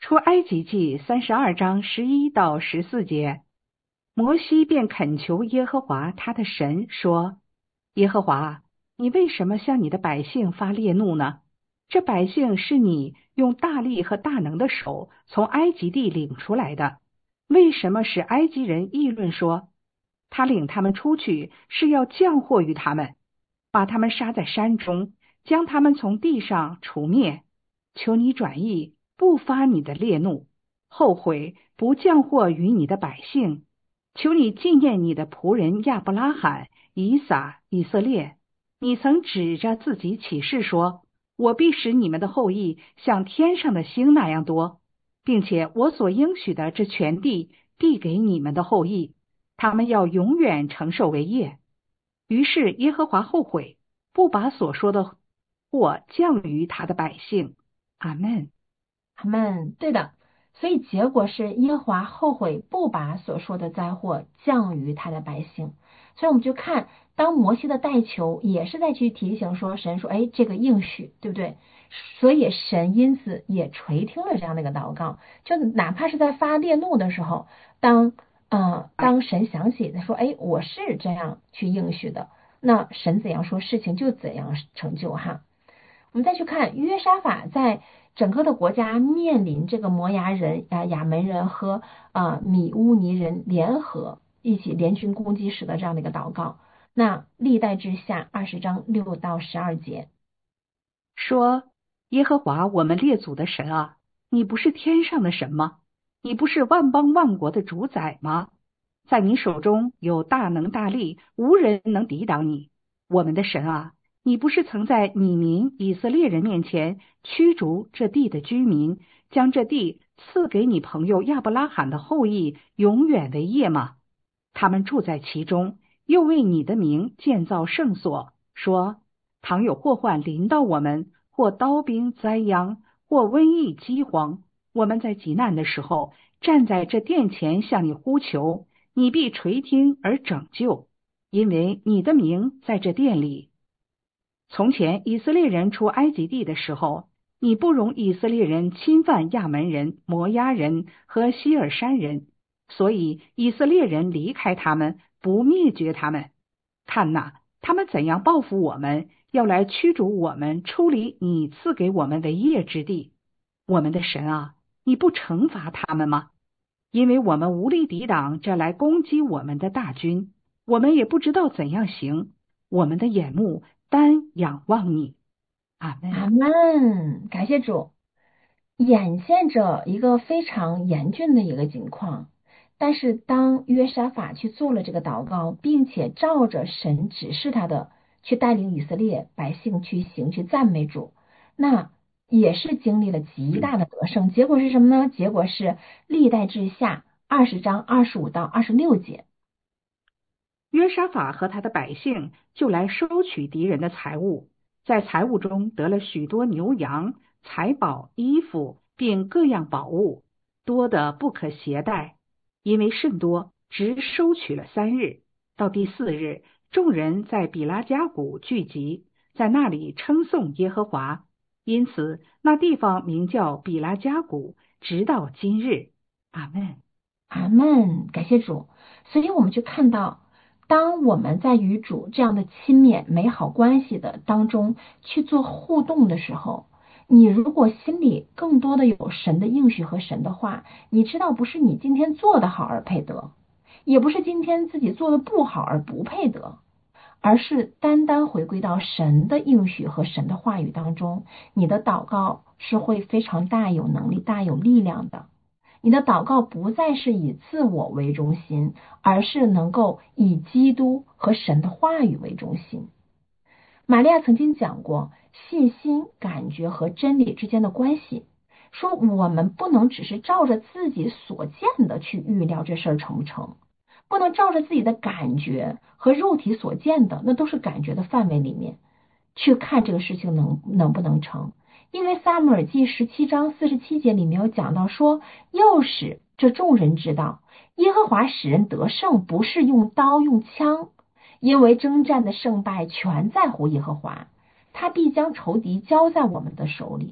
出埃及记三十二章十一到十四节，摩西便恳求耶和华他的神说：耶和华，你为什么向你的百姓发烈怒呢？这百姓是你用大力和大能的手从埃及地领出来的，为什么使埃及人议论说，他领他们出去是要降祸于他们，把他们杀在山中，将他们从地上除灭？求你转意，不发你的烈怒，后悔不降祸于你的百姓。求你纪念你的仆人亚伯拉罕、以撒、以色列。你曾指着自己起誓说，我必使你们的后裔像天上的星那样多，并且我所应许的这全地必给你们的后裔，他们要永远承受为业。于是耶和华后悔，不把所说的祸降于他的百姓。阿们。 阿们。对的，所以结果是耶和华后悔，不把所说的灾祸降于他的百姓。所以我们就看，当摩西的代求也是在去提醒说，神说，哎，这个应许，对不对？所以神因此也垂听了这样的一个祷告，就哪怕是在发烈怒的时候，当呃当神想起他说，哎，我是这样去应许的，那神怎样说，事情就怎样成就哈。我们再去看约沙法在整个的国家面临这个摩押人啊、亚门人和啊米乌尼人联合一起联军攻击时的这样的一个祷告。那历代志下二十章六到十二节说，耶和华我们列祖的神啊，你不是天上的神吗？你不是万邦万国的主宰吗？在你手中有大能大力，无人能抵挡你。我们的神啊，你不是曾在你民以色列人面前驱逐这地的居民，将这地赐给你朋友亚伯拉罕的后裔永远为业吗？他们住在其中，又为你的名建造圣所，说，倘有祸患临到我们，或刀兵灾殃，或瘟疫饥荒，我们在急难的时候站在这殿前向你呼求，你必垂听而拯救，因为你的名在这殿里。从前以色列人出埃及地的时候，你不容以色列人侵犯亚门人、摩押人和希尔山人，所以以色列人离开他们，不灭绝他们。看哪，他们怎样报复我们，要来驱逐我们出离你赐给我们为业之地。我们的神啊，你不惩罚他们吗？因为我们无力抵挡这来攻击我们的大军，我们也不知道怎样行，我们的眼目单仰望你。阿们。 阿们。感谢主。眼见着一个非常严峻的一个境况，但是当约沙法去做了这个祷告，并且照着神指示他的去带领以色列百姓去行，去赞美主，那也是经历了极大的得胜。结果是什么呢？结果是历代志下二十章二十五到二十六节。 约沙法和他的百姓就来收取敌人的财物，在财物中得了许多牛羊、财宝、衣服，并各样宝物，多得不可携带。因为甚多，只收取了三日。到第四日，众人在比拉加谷聚集，在那里称颂耶和华，因此那地方名叫比拉加谷，直到今日。阿们。 阿们。感谢主。所以我们就看到，当我们在与主这样的亲密美好关系的当中去做互动的时候，你如果心里更多的有神的应许和神的话，你知道不是你今天做的好而配得，也不是今天自己做的不好而不配得，而是单单回归到神的应许和神的话语当中，你的祷告是会非常大有能力、大有力量的。你的祷告不再是以自我为中心，而是能够以基督和神的话语为中心。玛利亚曾经讲过信心、感觉和真理之间的关系，说我们不能只是照着自己所见的去预料这事儿成不成，不能照着自己的感觉和肉体所见的，那都是感觉的范围里面去看这个事情能能不能成。因为撒母耳记十七章四十七节里面有讲到说，又使这众人知道，耶和华使人得胜，不是用刀用枪，因为征战的胜败全在乎耶和华，他必将仇敌交在我们的手里。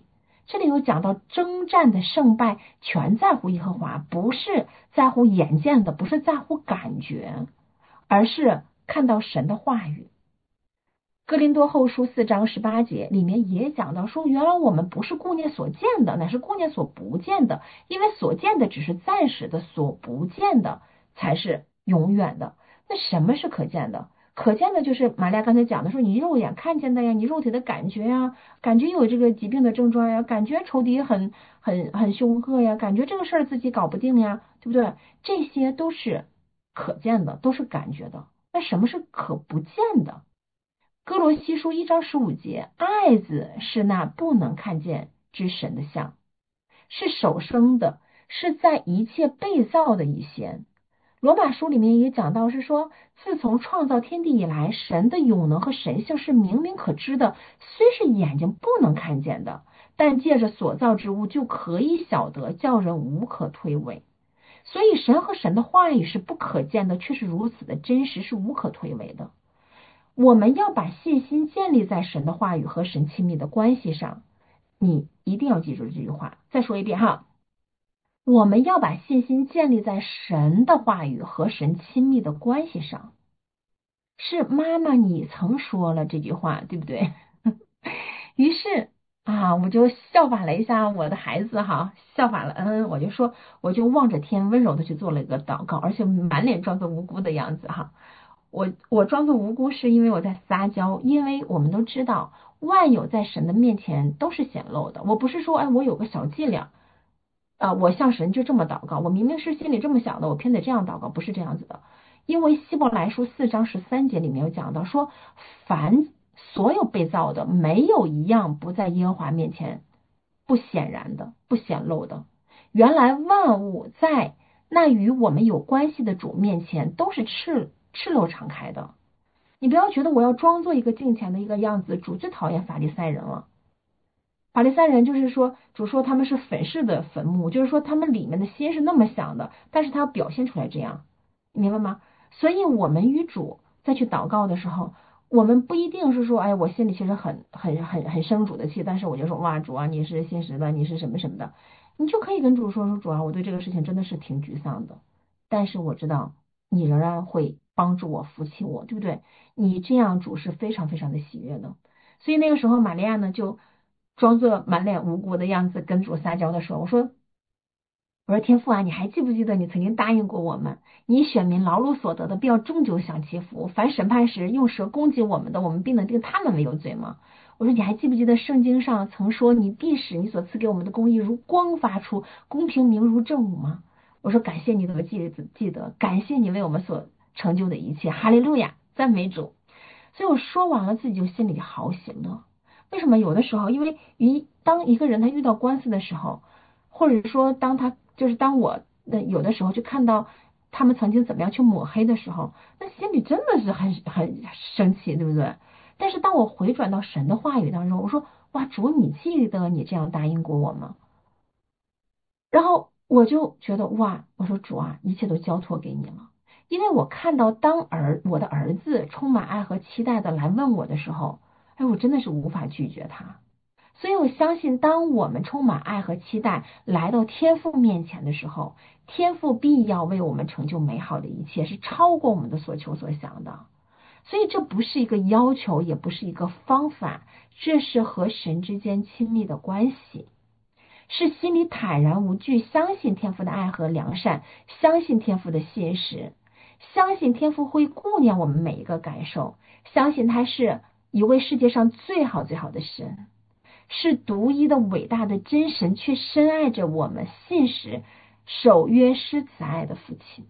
这里有讲到征战的胜败全在乎耶和华，不是在乎眼见的，不是在乎感觉，而是看到神的话语。哥林多后书四章十八节里面也讲到说，原来我们不是顾念所见的，乃是顾念所不见的，因为所见的只是暂时的，所不见的才是永远的。那什么是可见的？可见的就是玛利亚刚才讲的说，你肉眼看见的呀，你肉体的感觉呀，感觉有这个疾病的症状呀，感觉仇敌很很很凶恶呀，感觉这个事儿自己搞不定呀，对不对？这些都是可见的，都是感觉的。那什么是可不见的？哥罗西书一章十五节，爱子是那不能看见之神的像，是首生的，是在一切被造的以先。罗马书里面也讲到是说，自从创造天地以来，神的永能和神性是明明可知的，虽是眼睛不能看见的，但借着所造之物就可以晓得，叫人无可推诿。所以神和神的话语是不可见的，却是如此的真实，是无可推诿的。我们要把信心建立在神的话语和神亲密的关系上，你一定要记住这句话。再说一遍哈，我们要把信心建立在神的话语和神亲密的关系上。是妈妈你曾说了这句话，对不对？于是啊，我就效法了一下我的孩子哈，效法了嗯，我就说，我就望着天温柔的去做了一个祷告，而且满脸装作无辜的样子哈。我我装作无辜是因为我在撒娇，因为我们都知道万有在神的面前都是显露的。我不是说哎我有个小伎俩啊、呃，我向神就这么祷告，我明明是心里这么想的，我偏得这样祷告，不是这样子的。因为希伯来书四章十三节里面有讲到说，凡所有被造的，没有一样不在耶和华面前不显然的，不显露的。原来万物在那与我们有关系的主面前都是赤赤裸敞开的。你不要觉得我要装作一个敬虔的一个样子，主最讨厌法利赛人了。法利赛人就是说，主说他们是粉饰的坟墓，就是说他们里面的心是那么想的，但是他要表现出来这样，你明白吗？所以我们与主再去祷告的时候，我们不一定是说，哎，我心里其实很很很很生主的气，但是我就说，哇，主啊，你是信实的，你是什么什么的，你就可以跟主说说，主啊，我对这个事情真的是挺沮丧的，但是我知道你仍然会帮助我，扶起我，对不对？你这样主是非常非常的喜悦的。所以那个时候玛利亚呢，就装作满脸无辜的样子跟主撒娇的说，我说我说天父啊，你还记不记得你曾经答应过我们，你选民劳碌所得的必要终究享其福，凡审判时用蛇攻击我们的，我们必能定他们为有罪吗？我说你还记不记得圣经上曾说，你必使你所赐给我们的公义如光发出，公平明如正午吗？我说感谢你的记记得，感谢你为我们所成就的一切，哈利路亚，赞美主。所以我说完了，自己就心里好喜乐。为什么？有的时候因为一当一个人他遇到官司的时候，或者说当他就是当我有的时候就看到他们曾经怎么样去抹黑的时候，那心里真的是很很生气，对不对？但是当我回转到神的话语当中，我说哇，主你记得你这样答应过我吗？然后我就觉得哇，我说主啊，一切都交托给你了。因为我看到当儿我的儿子充满爱和期待的来问我的时候，哎，我真的是无法拒绝他。所以我相信当我们充满爱和期待来到天父面前的时候，天父必要为我们成就美好的一切，是超过我们的所求所想的。所以这不是一个要求，也不是一个方法，这是和神之间亲密的关系，是心里坦然无惧，相信天父的爱和良善，相信天父的信实，相信天父会顾念我们每一个感受，相信他是一位世界上最好最好的神，是独一的伟大的真神，却深爱着我们，信实守约施慈爱的父亲。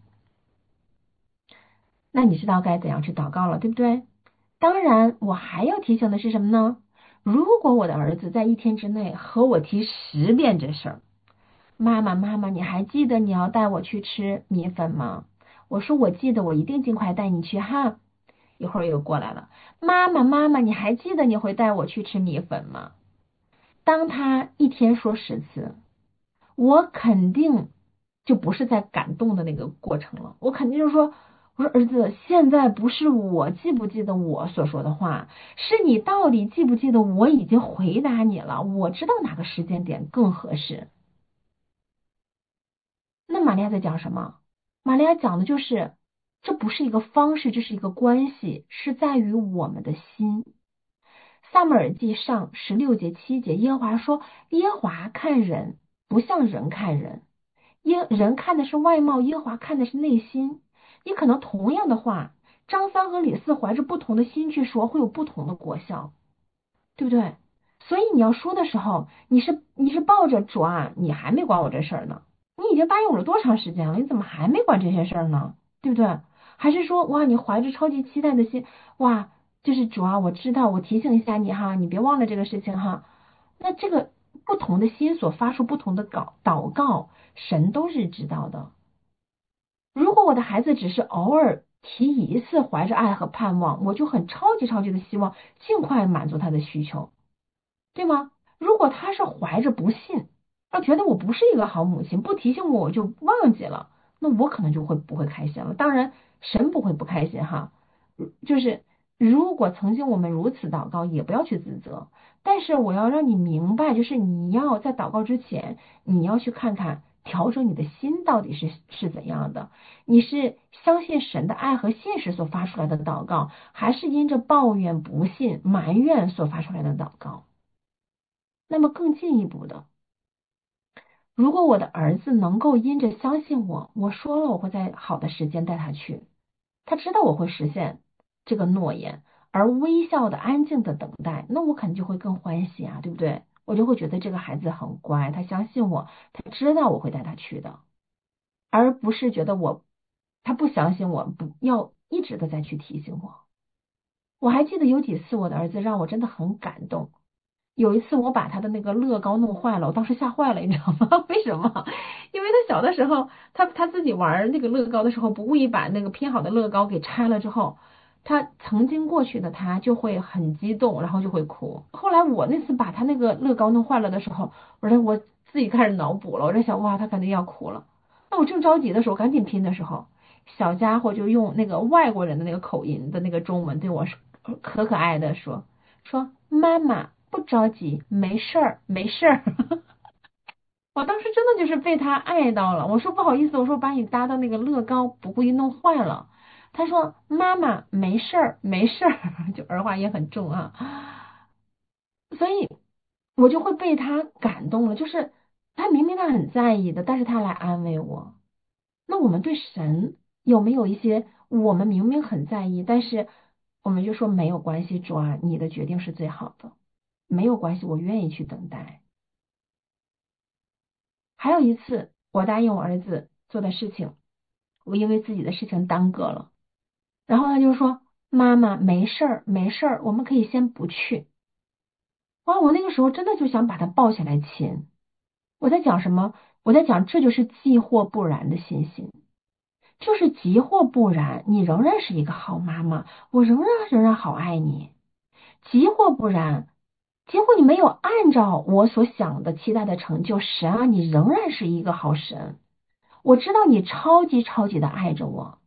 那你知道该怎样去祷告了，对不对？当然我还要提醒的是什么呢？如果我的儿子在一天之内和我提十遍这事儿，妈妈妈妈你还记得你要带我去吃米粉吗？我说我记得，我一定尽快带你去哈。一会儿又过来了，妈妈妈妈你还记得你会带我去吃米粉吗？当他一天说十次，我肯定就不是在感动的那个过程了，我肯定就是说， 我说儿子，现在不是我记不记得我所说的话，是你到底记不记得我已经回答你了，我知道哪个时间点更合适。那玛利亚在讲什么？玛利亚讲的就是这不是一个方式，这是一个关系，是在于我们的心。撒母耳记上十六节七节，耶和华说，耶和华看人不像人看人，耶人看的是外貌，耶和华看的是内心。你可能同样的话，张三和李四怀着不同的心去说，会有不同的果效，对不对？所以你要说的时候，你是你是抱着主啊，你还没管我这事儿呢，你已经答应我了多长时间了，你怎么还没管这些事儿呢？对不对？还是说哇，你怀着超级期待的心，哇，就是主啊，我知道，我提醒一下你哈，你别忘了这个事情哈。那这个不同的心所发出不同的祷祷告，神都是知道的。如果我的孩子只是偶尔提一次怀着爱和盼望，我就很超级超级的希望尽快满足他的需求，对吗？如果他是怀着不信，他觉得我不是一个好母亲，不提醒我我就忘记了，那我可能就会不会开心了。当然神不会不开心哈，就是如果曾经我们如此祷告，也不要去自责，但是我要让你明白，就是你要在祷告之前，你要去看看调整你的心到底是是怎样的，你是相信神的爱和信实所发出来的祷告，还是因着抱怨不信埋怨所发出来的祷告。那么更进一步的，如果我的儿子能够因着相信我，我说了我会在好的时间带他去，他知道我会实现这个诺言，而微笑的安静的等待，那我肯定就会更欢喜啊，对不对？我就会觉得这个孩子很乖，他相信我，他知道我会带他去的，而不是觉得我他不相信我，不要一直的再去提醒我。我还记得有几次我的儿子让我真的很感动。有一次我把他的那个乐高弄坏了，我当时吓坏了，你知道吗？为什么？因为他小的时候，他他自己玩那个乐高的时候，不故意把那个拼好的乐高给拆了之后，他曾经过去的他就会很激动，然后就会哭。后来我那次把他那个乐高弄坏了的时候，我说我自己开始脑补了，我在想哇，他肯定要哭了。那我正着急的时候，赶紧拼的时候，小家伙就用那个外国人的那个口音的那个中文对我说，可可爱的说说妈妈。不着急，没事儿，没事儿。我当时真的就是被他爱到了。我说不好意思，我说把你搭的那个乐高不故意弄坏了。他说妈妈没事儿，没事儿，就儿化音很重啊。所以我就会被他感动了，就是他明明他很在意的，但是他来安慰我。那我们对神有没有一些我们明明很在意，但是我们就说没有关系，主啊，你的决定是最好的。没有关系，我愿意去等待。还有一次，我答应我儿子做的事情，我因为自己的事情耽搁了，然后他就说：“妈妈，没事儿，没事儿，我们可以先不去。”哇，我那个时候真的就想把他抱起来亲。我在讲什么？我在讲这就是即或不然的信心，就是即或不然，你仍然是一个好妈妈，我仍然仍然好爱你。即或不然。结果你没有按照我所想的期待的成就，神啊，你仍然是一个好神。我知道你超级超级的爱着我，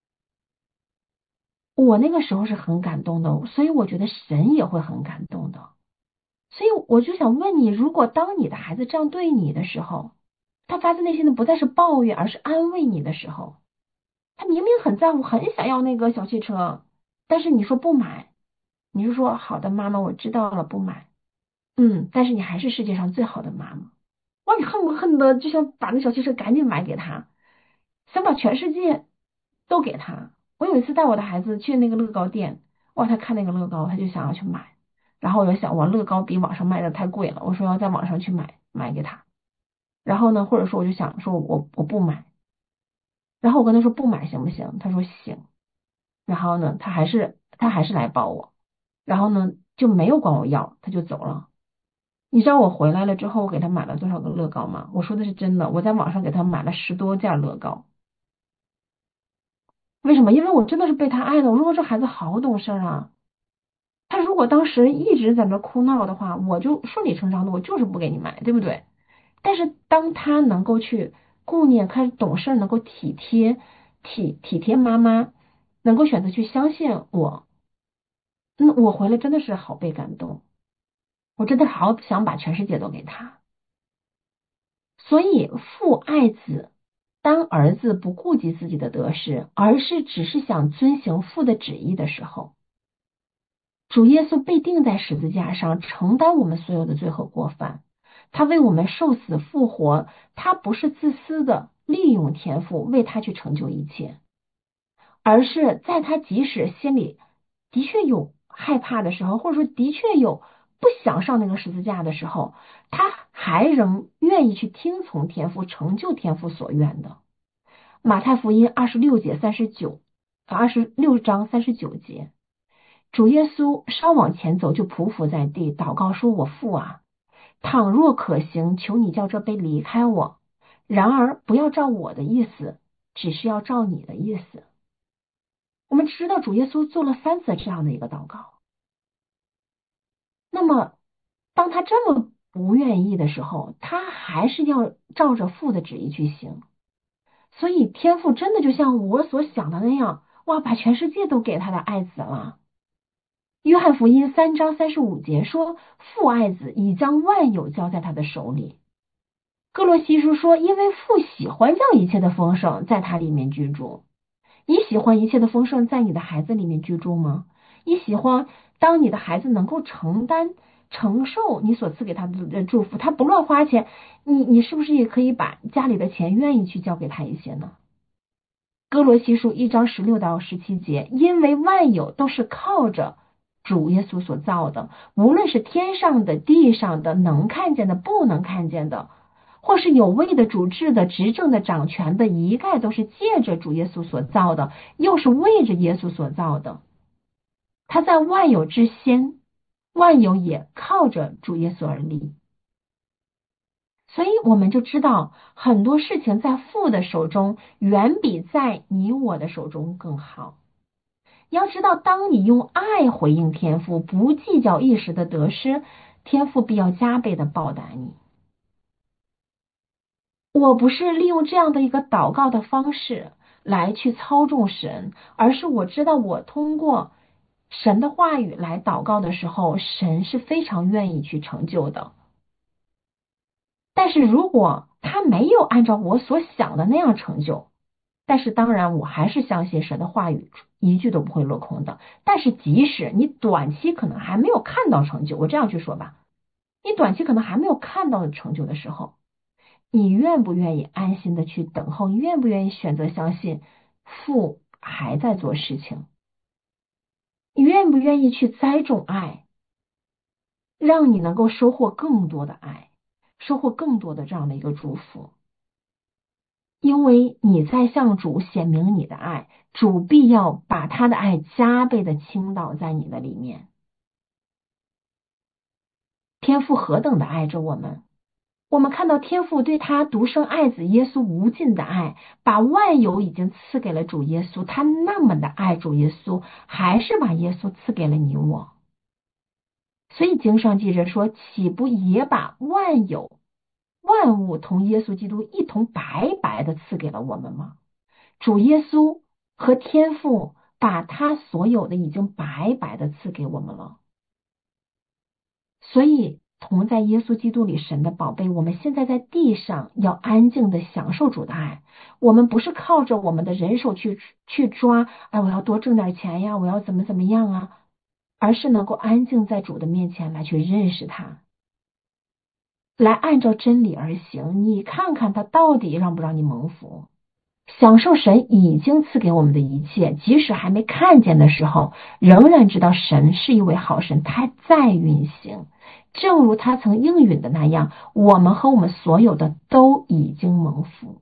我那个时候是很感动的，所以我觉得神也会很感动的。所以我就想问你，如果当你的孩子这样对你的时候，他发自内心的不再是抱怨，而是安慰你的时候，他明明很在乎，很想要那个小汽车，但是你说不买，你就说好的妈妈，我知道了，不买。嗯，但是你还是世界上最好的妈妈。哇，你恨不恨得就想把那小汽车赶紧买给他，想把全世界都给他。我有一次带我的孩子去那个乐高店，哇，他看那个乐高，他就想要去买。然后我就想，哇，乐高比网上卖的太贵了，我说要在网上去买，买给他。然后呢，或者说我就想说我我不买。然后我跟他说不买行不行？他说行。然后呢，他还是他还是来抱我，然后呢就没有管我要，他就走了。你知道我回来了之后，我给他买了多少个乐高吗？我说的是真的，我在网上给他买了十多件乐高。为什么？因为我真的是被他爱的。我说这孩子好懂事啊。他如果当时一直在那哭闹的话，我就顺理成章的，我就是不给你买，对不对？但是当他能够去顾念，开始懂事，能够体贴体体贴妈妈， 能够选择去相信我，嗯，我回来真的是好被感动，我真的好想把全世界都给他。所以父爱子，当儿子不顾及自己的得失，而是只是想遵行父的旨意的时候，主耶稣被钉在十字架上，承担我们所有的罪和过犯，他为我们受死复活，他不是自私的利用天父为他去成就一切，而是在他即使心里的确有害怕的时候，或者说的确有不想上那个十字架的时候，他还仍愿意去听从天父，成就天父所愿的。马太福音二十六节三十九，二十六章三十九节，主耶稣稍往前走，就匍匐在地，祷告说：“我父啊，倘若可行，求你叫这杯离开我，然而不要照我的意思，只是要照你的意思。”我们知道主耶稣做了三次这样的一个祷告。那么当他这么不愿意的时候，他还是要照着父的旨意去行。所以天父真的就像我所想的那样，哇，把全世界都给他的爱子了。约翰福音三章三十五节说，父爱子，已将万有交在他的手里。哥罗西书说，因为父喜欢将一切的丰盛在他里面居住。你喜欢一切的丰盛在你的孩子里面居住吗？你喜欢当你的孩子能够承担承受你所赐给他的祝福，他不乱花钱，你你是不是也可以把家里的钱愿意去交给他一些呢？哥罗西书一章十六到十七节，因为万有都是靠着主耶稣所造的，无论是天上的地上的，能看见的不能看见的，或是有位的主治的执政的掌权的，一概都是借着主耶稣所造的，又是为着耶稣所造的。他在万有之先，万有也靠着主耶稣而立。所以我们就知道很多事情在父的手中远比在你我的手中更好。要知道，当你用爱回应天父，不计较一时的得失，天父必要加倍的报答你。我不是利用这样的一个祷告的方式来去操纵神，而是我知道我通过神的话语来祷告的时候，神是非常愿意去成就的。但是如果他没有按照我所想的那样成就，但是当然我还是相信神的话语一句都不会落空的。但是即使你短期可能还没有看到成就，我这样去说吧，你短期可能还没有看到成就的时候，你愿不愿意安心的去等候？你愿不愿意选择相信父还在做事情？你愿不愿意去栽种爱，让你能够收获更多的爱，收获更多的这样的一个祝福？因为你在向主显明你的爱，主必要把他的爱加倍的倾倒在你的里面。天父何等的爱着我们，我们看到天父对他独生爱子耶稣无尽的爱，把万有已经赐给了主耶稣，他那么的爱主耶稣，还是把耶稣赐给了你我。所以经上记着说，岂不也把万有万物同耶稣基督一同白白的赐给了我们吗？主耶稣和天父把他所有的已经白白的赐给我们了。所以同在耶稣基督里神的宝贝，我们现在在地上要安静的享受主的爱。我们不是靠着我们的人手去去抓，哎，我要多挣点钱呀，我要怎么怎么样啊，而是能够安静在主的面前来去认识他，来按照真理而行。你看看他到底让不让你蒙福，享受神已经赐给我们的一切，即使还没看见的时候，仍然知道神是一位好神，他在运行。正如他曾应允的那样，我们和我们所有的都已经蒙福。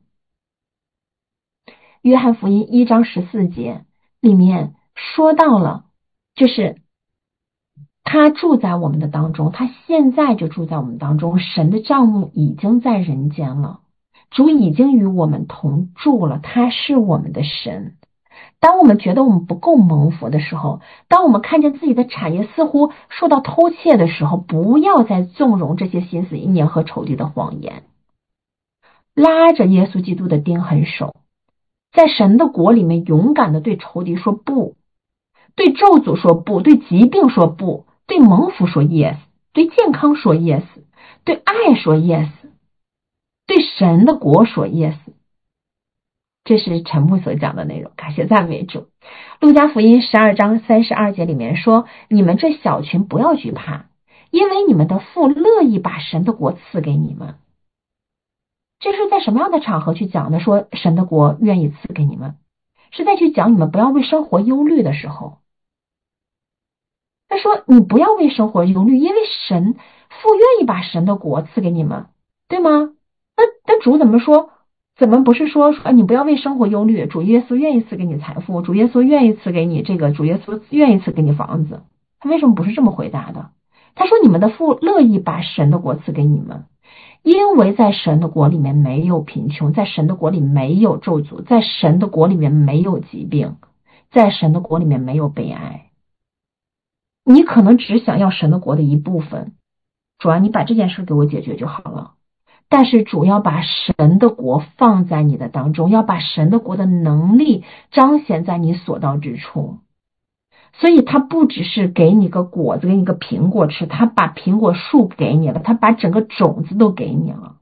约翰福音一章十四节里面说到了，就是他住在我们的当中，他现在就住在我们当中，神的帐幕已经在人间了，主已经与我们同住了，他是我们的神。当我们觉得我们不够蒙福的时候，当我们看见自己的产业似乎受到偷窃的时候，不要再纵容这些心思意念和仇敌的谎言，拉着耶稣基督的钉痕手， 在神的国里面勇敢的对仇敌说不，对咒诅说不，对疾病说不，对蒙福说 yes， 对健康说 yes， 对爱说 yes， 对神的国说 yes。 这是陈牧所讲的内容，感谢赞美主。路加福音十二章三十二节里面说，你们这小群不要惧怕，因为你们的父乐意把神的国赐给你们。这是在什么样的场合去讲的？说神的国愿意赐给你们，是在去讲你们不要为生活忧虑的时候。他说你不要为生活忧虑，因为神父愿意把神的国赐给你们，对吗？那那主怎么说？怎么不是说说你不要为生活忧虑，主耶稣愿意赐给你财富，主耶稣愿意赐给你这个，主耶稣愿意赐给你房子？他为什么不是这么回答的？他说你们的父乐意把神的国赐给你们，因为在神的国里面没有贫穷，在神的国里没有咒诅，在神的国里面没有疾病，在神的国里面没有悲哀。你可能只想要神的国的一部分，主啊，你把这件事给我解决就好了。但是主要把神的国放在你的当中，要把神的国的能力彰显在你所到之处。所以他不只是给你个果子，给你个苹果吃，他把苹果树给你了，他把整个种子都给你了，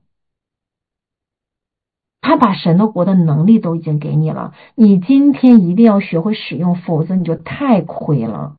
他把神的国的能力都已经给你了。你今天一定要学会使用，否则你就太亏了。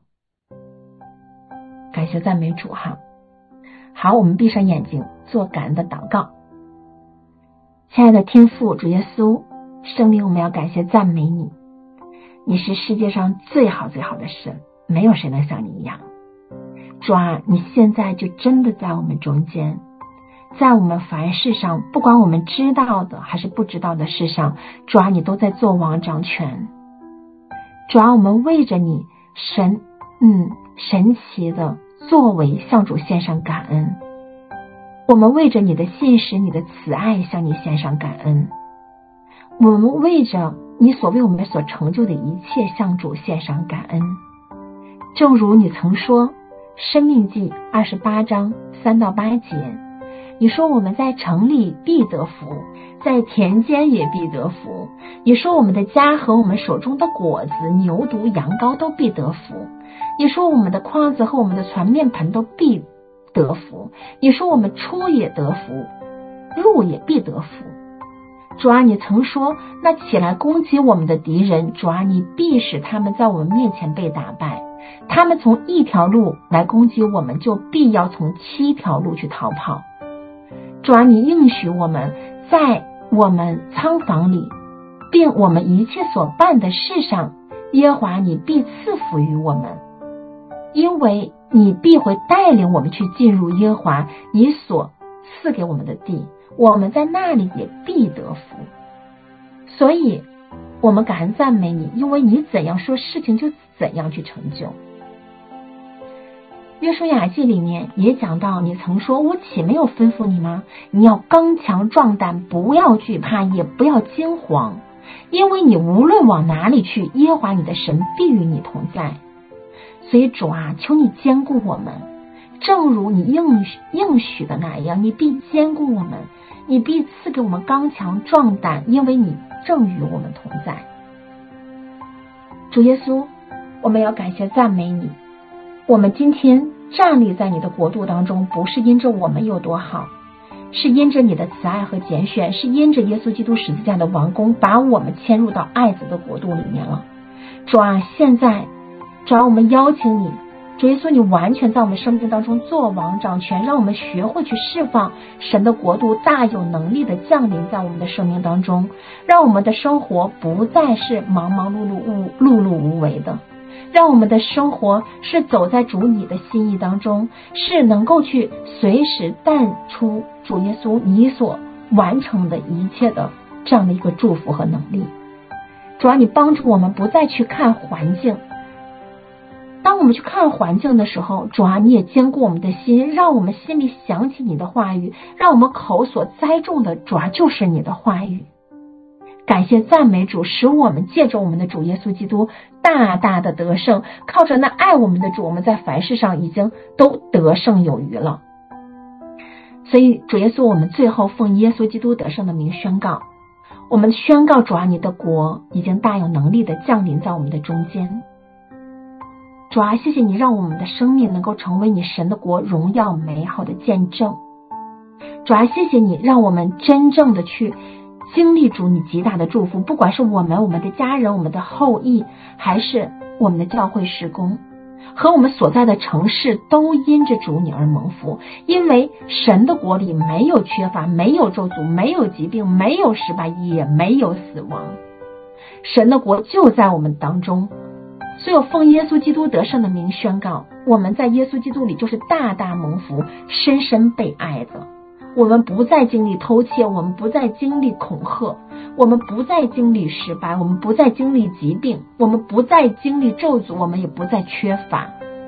感谢赞美主哈。好，我们闭上眼睛做感恩的祷告。亲爱的天父主耶稣，圣灵，我们要感谢赞美你，你是世界上最好最好的神，没有谁能像你一样。主啊，你现在就真的在我们中间，在我们凡事上，不管我们知道的还是不知道的事上，主啊，你都在做王掌权。主啊，我们为着你神嗯神奇的作为向主献上感恩，我们为着你的信实，你的慈爱向你献上感恩，我们为着你所为我们所成就的一切向主献上感恩。正如你曾说申命记二十八章三到八节，你说我们在城里必得福，在田间也必得福，你说我们的家和我们手中的果子牛犊羊羔都必得福，你说我们的筐子和我们的船面盆都必得福，你说我们出也得福，入也必得福。主啊，你曾说那起来攻击我们的敌人，主啊，你必使他们在我们面前被打败，他们从一条路来攻击我们，就必要从七条路去逃跑。主啊，你应许我们在我们仓房里并我们一切所办的事上，耶和华你必赐福于我们，因为你必会带领我们去进入耶和华你所赐给我们的地，我们在那里也必得福。所以我们感恩赞美你，因为你怎样说事情就怎样去成就。约书亚记里面也讲到，你曾说我岂没有吩咐你吗？你要刚强壮胆，不要惧怕，也不要惊惶，因为你无论往哪里去，耶和华你的神必与你同在。所以主啊，求你坚固我们，正如你应许应许的那样，你必坚固我们，你必赐给我们刚强壮胆，因为你正与我们同在。主耶稣，我们要感谢赞美你，我们今天站立在你的国度当中，不是因着我们有多好，是因着你的慈爱和拣选，是因着耶稣基督十字架的完工，把我们迁入到爱子的国度里面了。主啊，现在主啊，我们邀请你，主耶稣，你完全在我们生命当中做王掌权，让我们学会去释放神的国度大有能力的降临在我们的生命当中，让我们的生活不再是忙忙碌碌无碌碌无为的，让我们的生活是走在主你的心意当中，是能够去随时淡出主耶稣你所完成的一切的这样的一个祝福和能力。主啊，你帮助我们不再去看环境，当我们去看环境的时候，主啊，你也坚固我们的心，让我们心里想起你的话语，让我们口所栽种的主啊就是你的话语。感谢赞美主，使我们借着我们的主耶稣基督大大的得胜，靠着那爱我们的主，我们在凡事上已经都得胜有余了。所以主耶稣，我们最后奉耶稣基督得胜的名宣告， 我们宣告主啊，你的国已经大有能力的降临在我们的中间。主啊，谢谢你让我们的生命能够成为你神的国荣耀美好的见证。主啊，谢谢你让我们真正的去经历主你极大的祝福，不管是我们、我们的家人、我们的后裔，还是我们的教会事工和我们所在的城市，都因着主你而蒙福。因为神的国里没有缺乏，没有咒诅，没有疾病，没有失败，也没有死亡。神的国就在我们当中。所以我奉耶稣基督得胜的名宣告，我们在耶稣基督里就是大大蒙福，深深被爱的。我们不再经历偷窃，我们不再经历恐吓，我们不再经历失败，我们不再经历疾病，我们不再经历咒诅，我们也不再缺乏。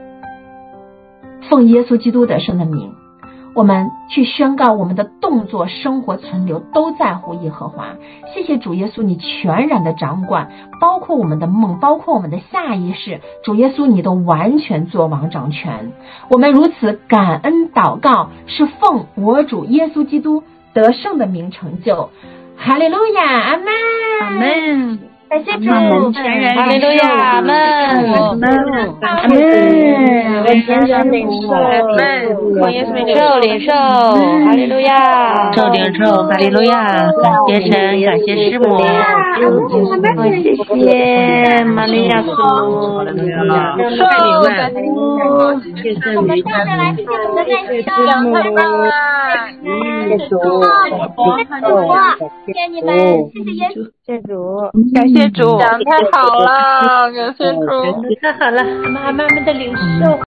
奉耶稣基督得胜的名，我们去宣告我们的动作、生活、存留都在乎耶和华。谢谢主耶稣，你全然的掌管，包括我们的梦，包括我们的下意识，主耶稣你都完全做王掌权。我们如此感恩祷告，是奉我主耶稣基督得胜的名成就。哈利路亚，阿门， 阿门。 感谢主， 全人哈利路亚，阿门， 阿门， 阿门，全人领受，阿门，奉耶稣名领受，领受，哈利路亚， 受领受，哈利路亚，感谢神，感谢师母， 谢谢玛利亚苏， 领受，感谢主， 谢谢我们接下来谢谢我们的在西道， 太棒了， 谢谢主，谢谢你们，谢谢耶稣， 谢谢主， 感谢主， 讲太好了，感谢主， 太好了，我们还慢慢的领受。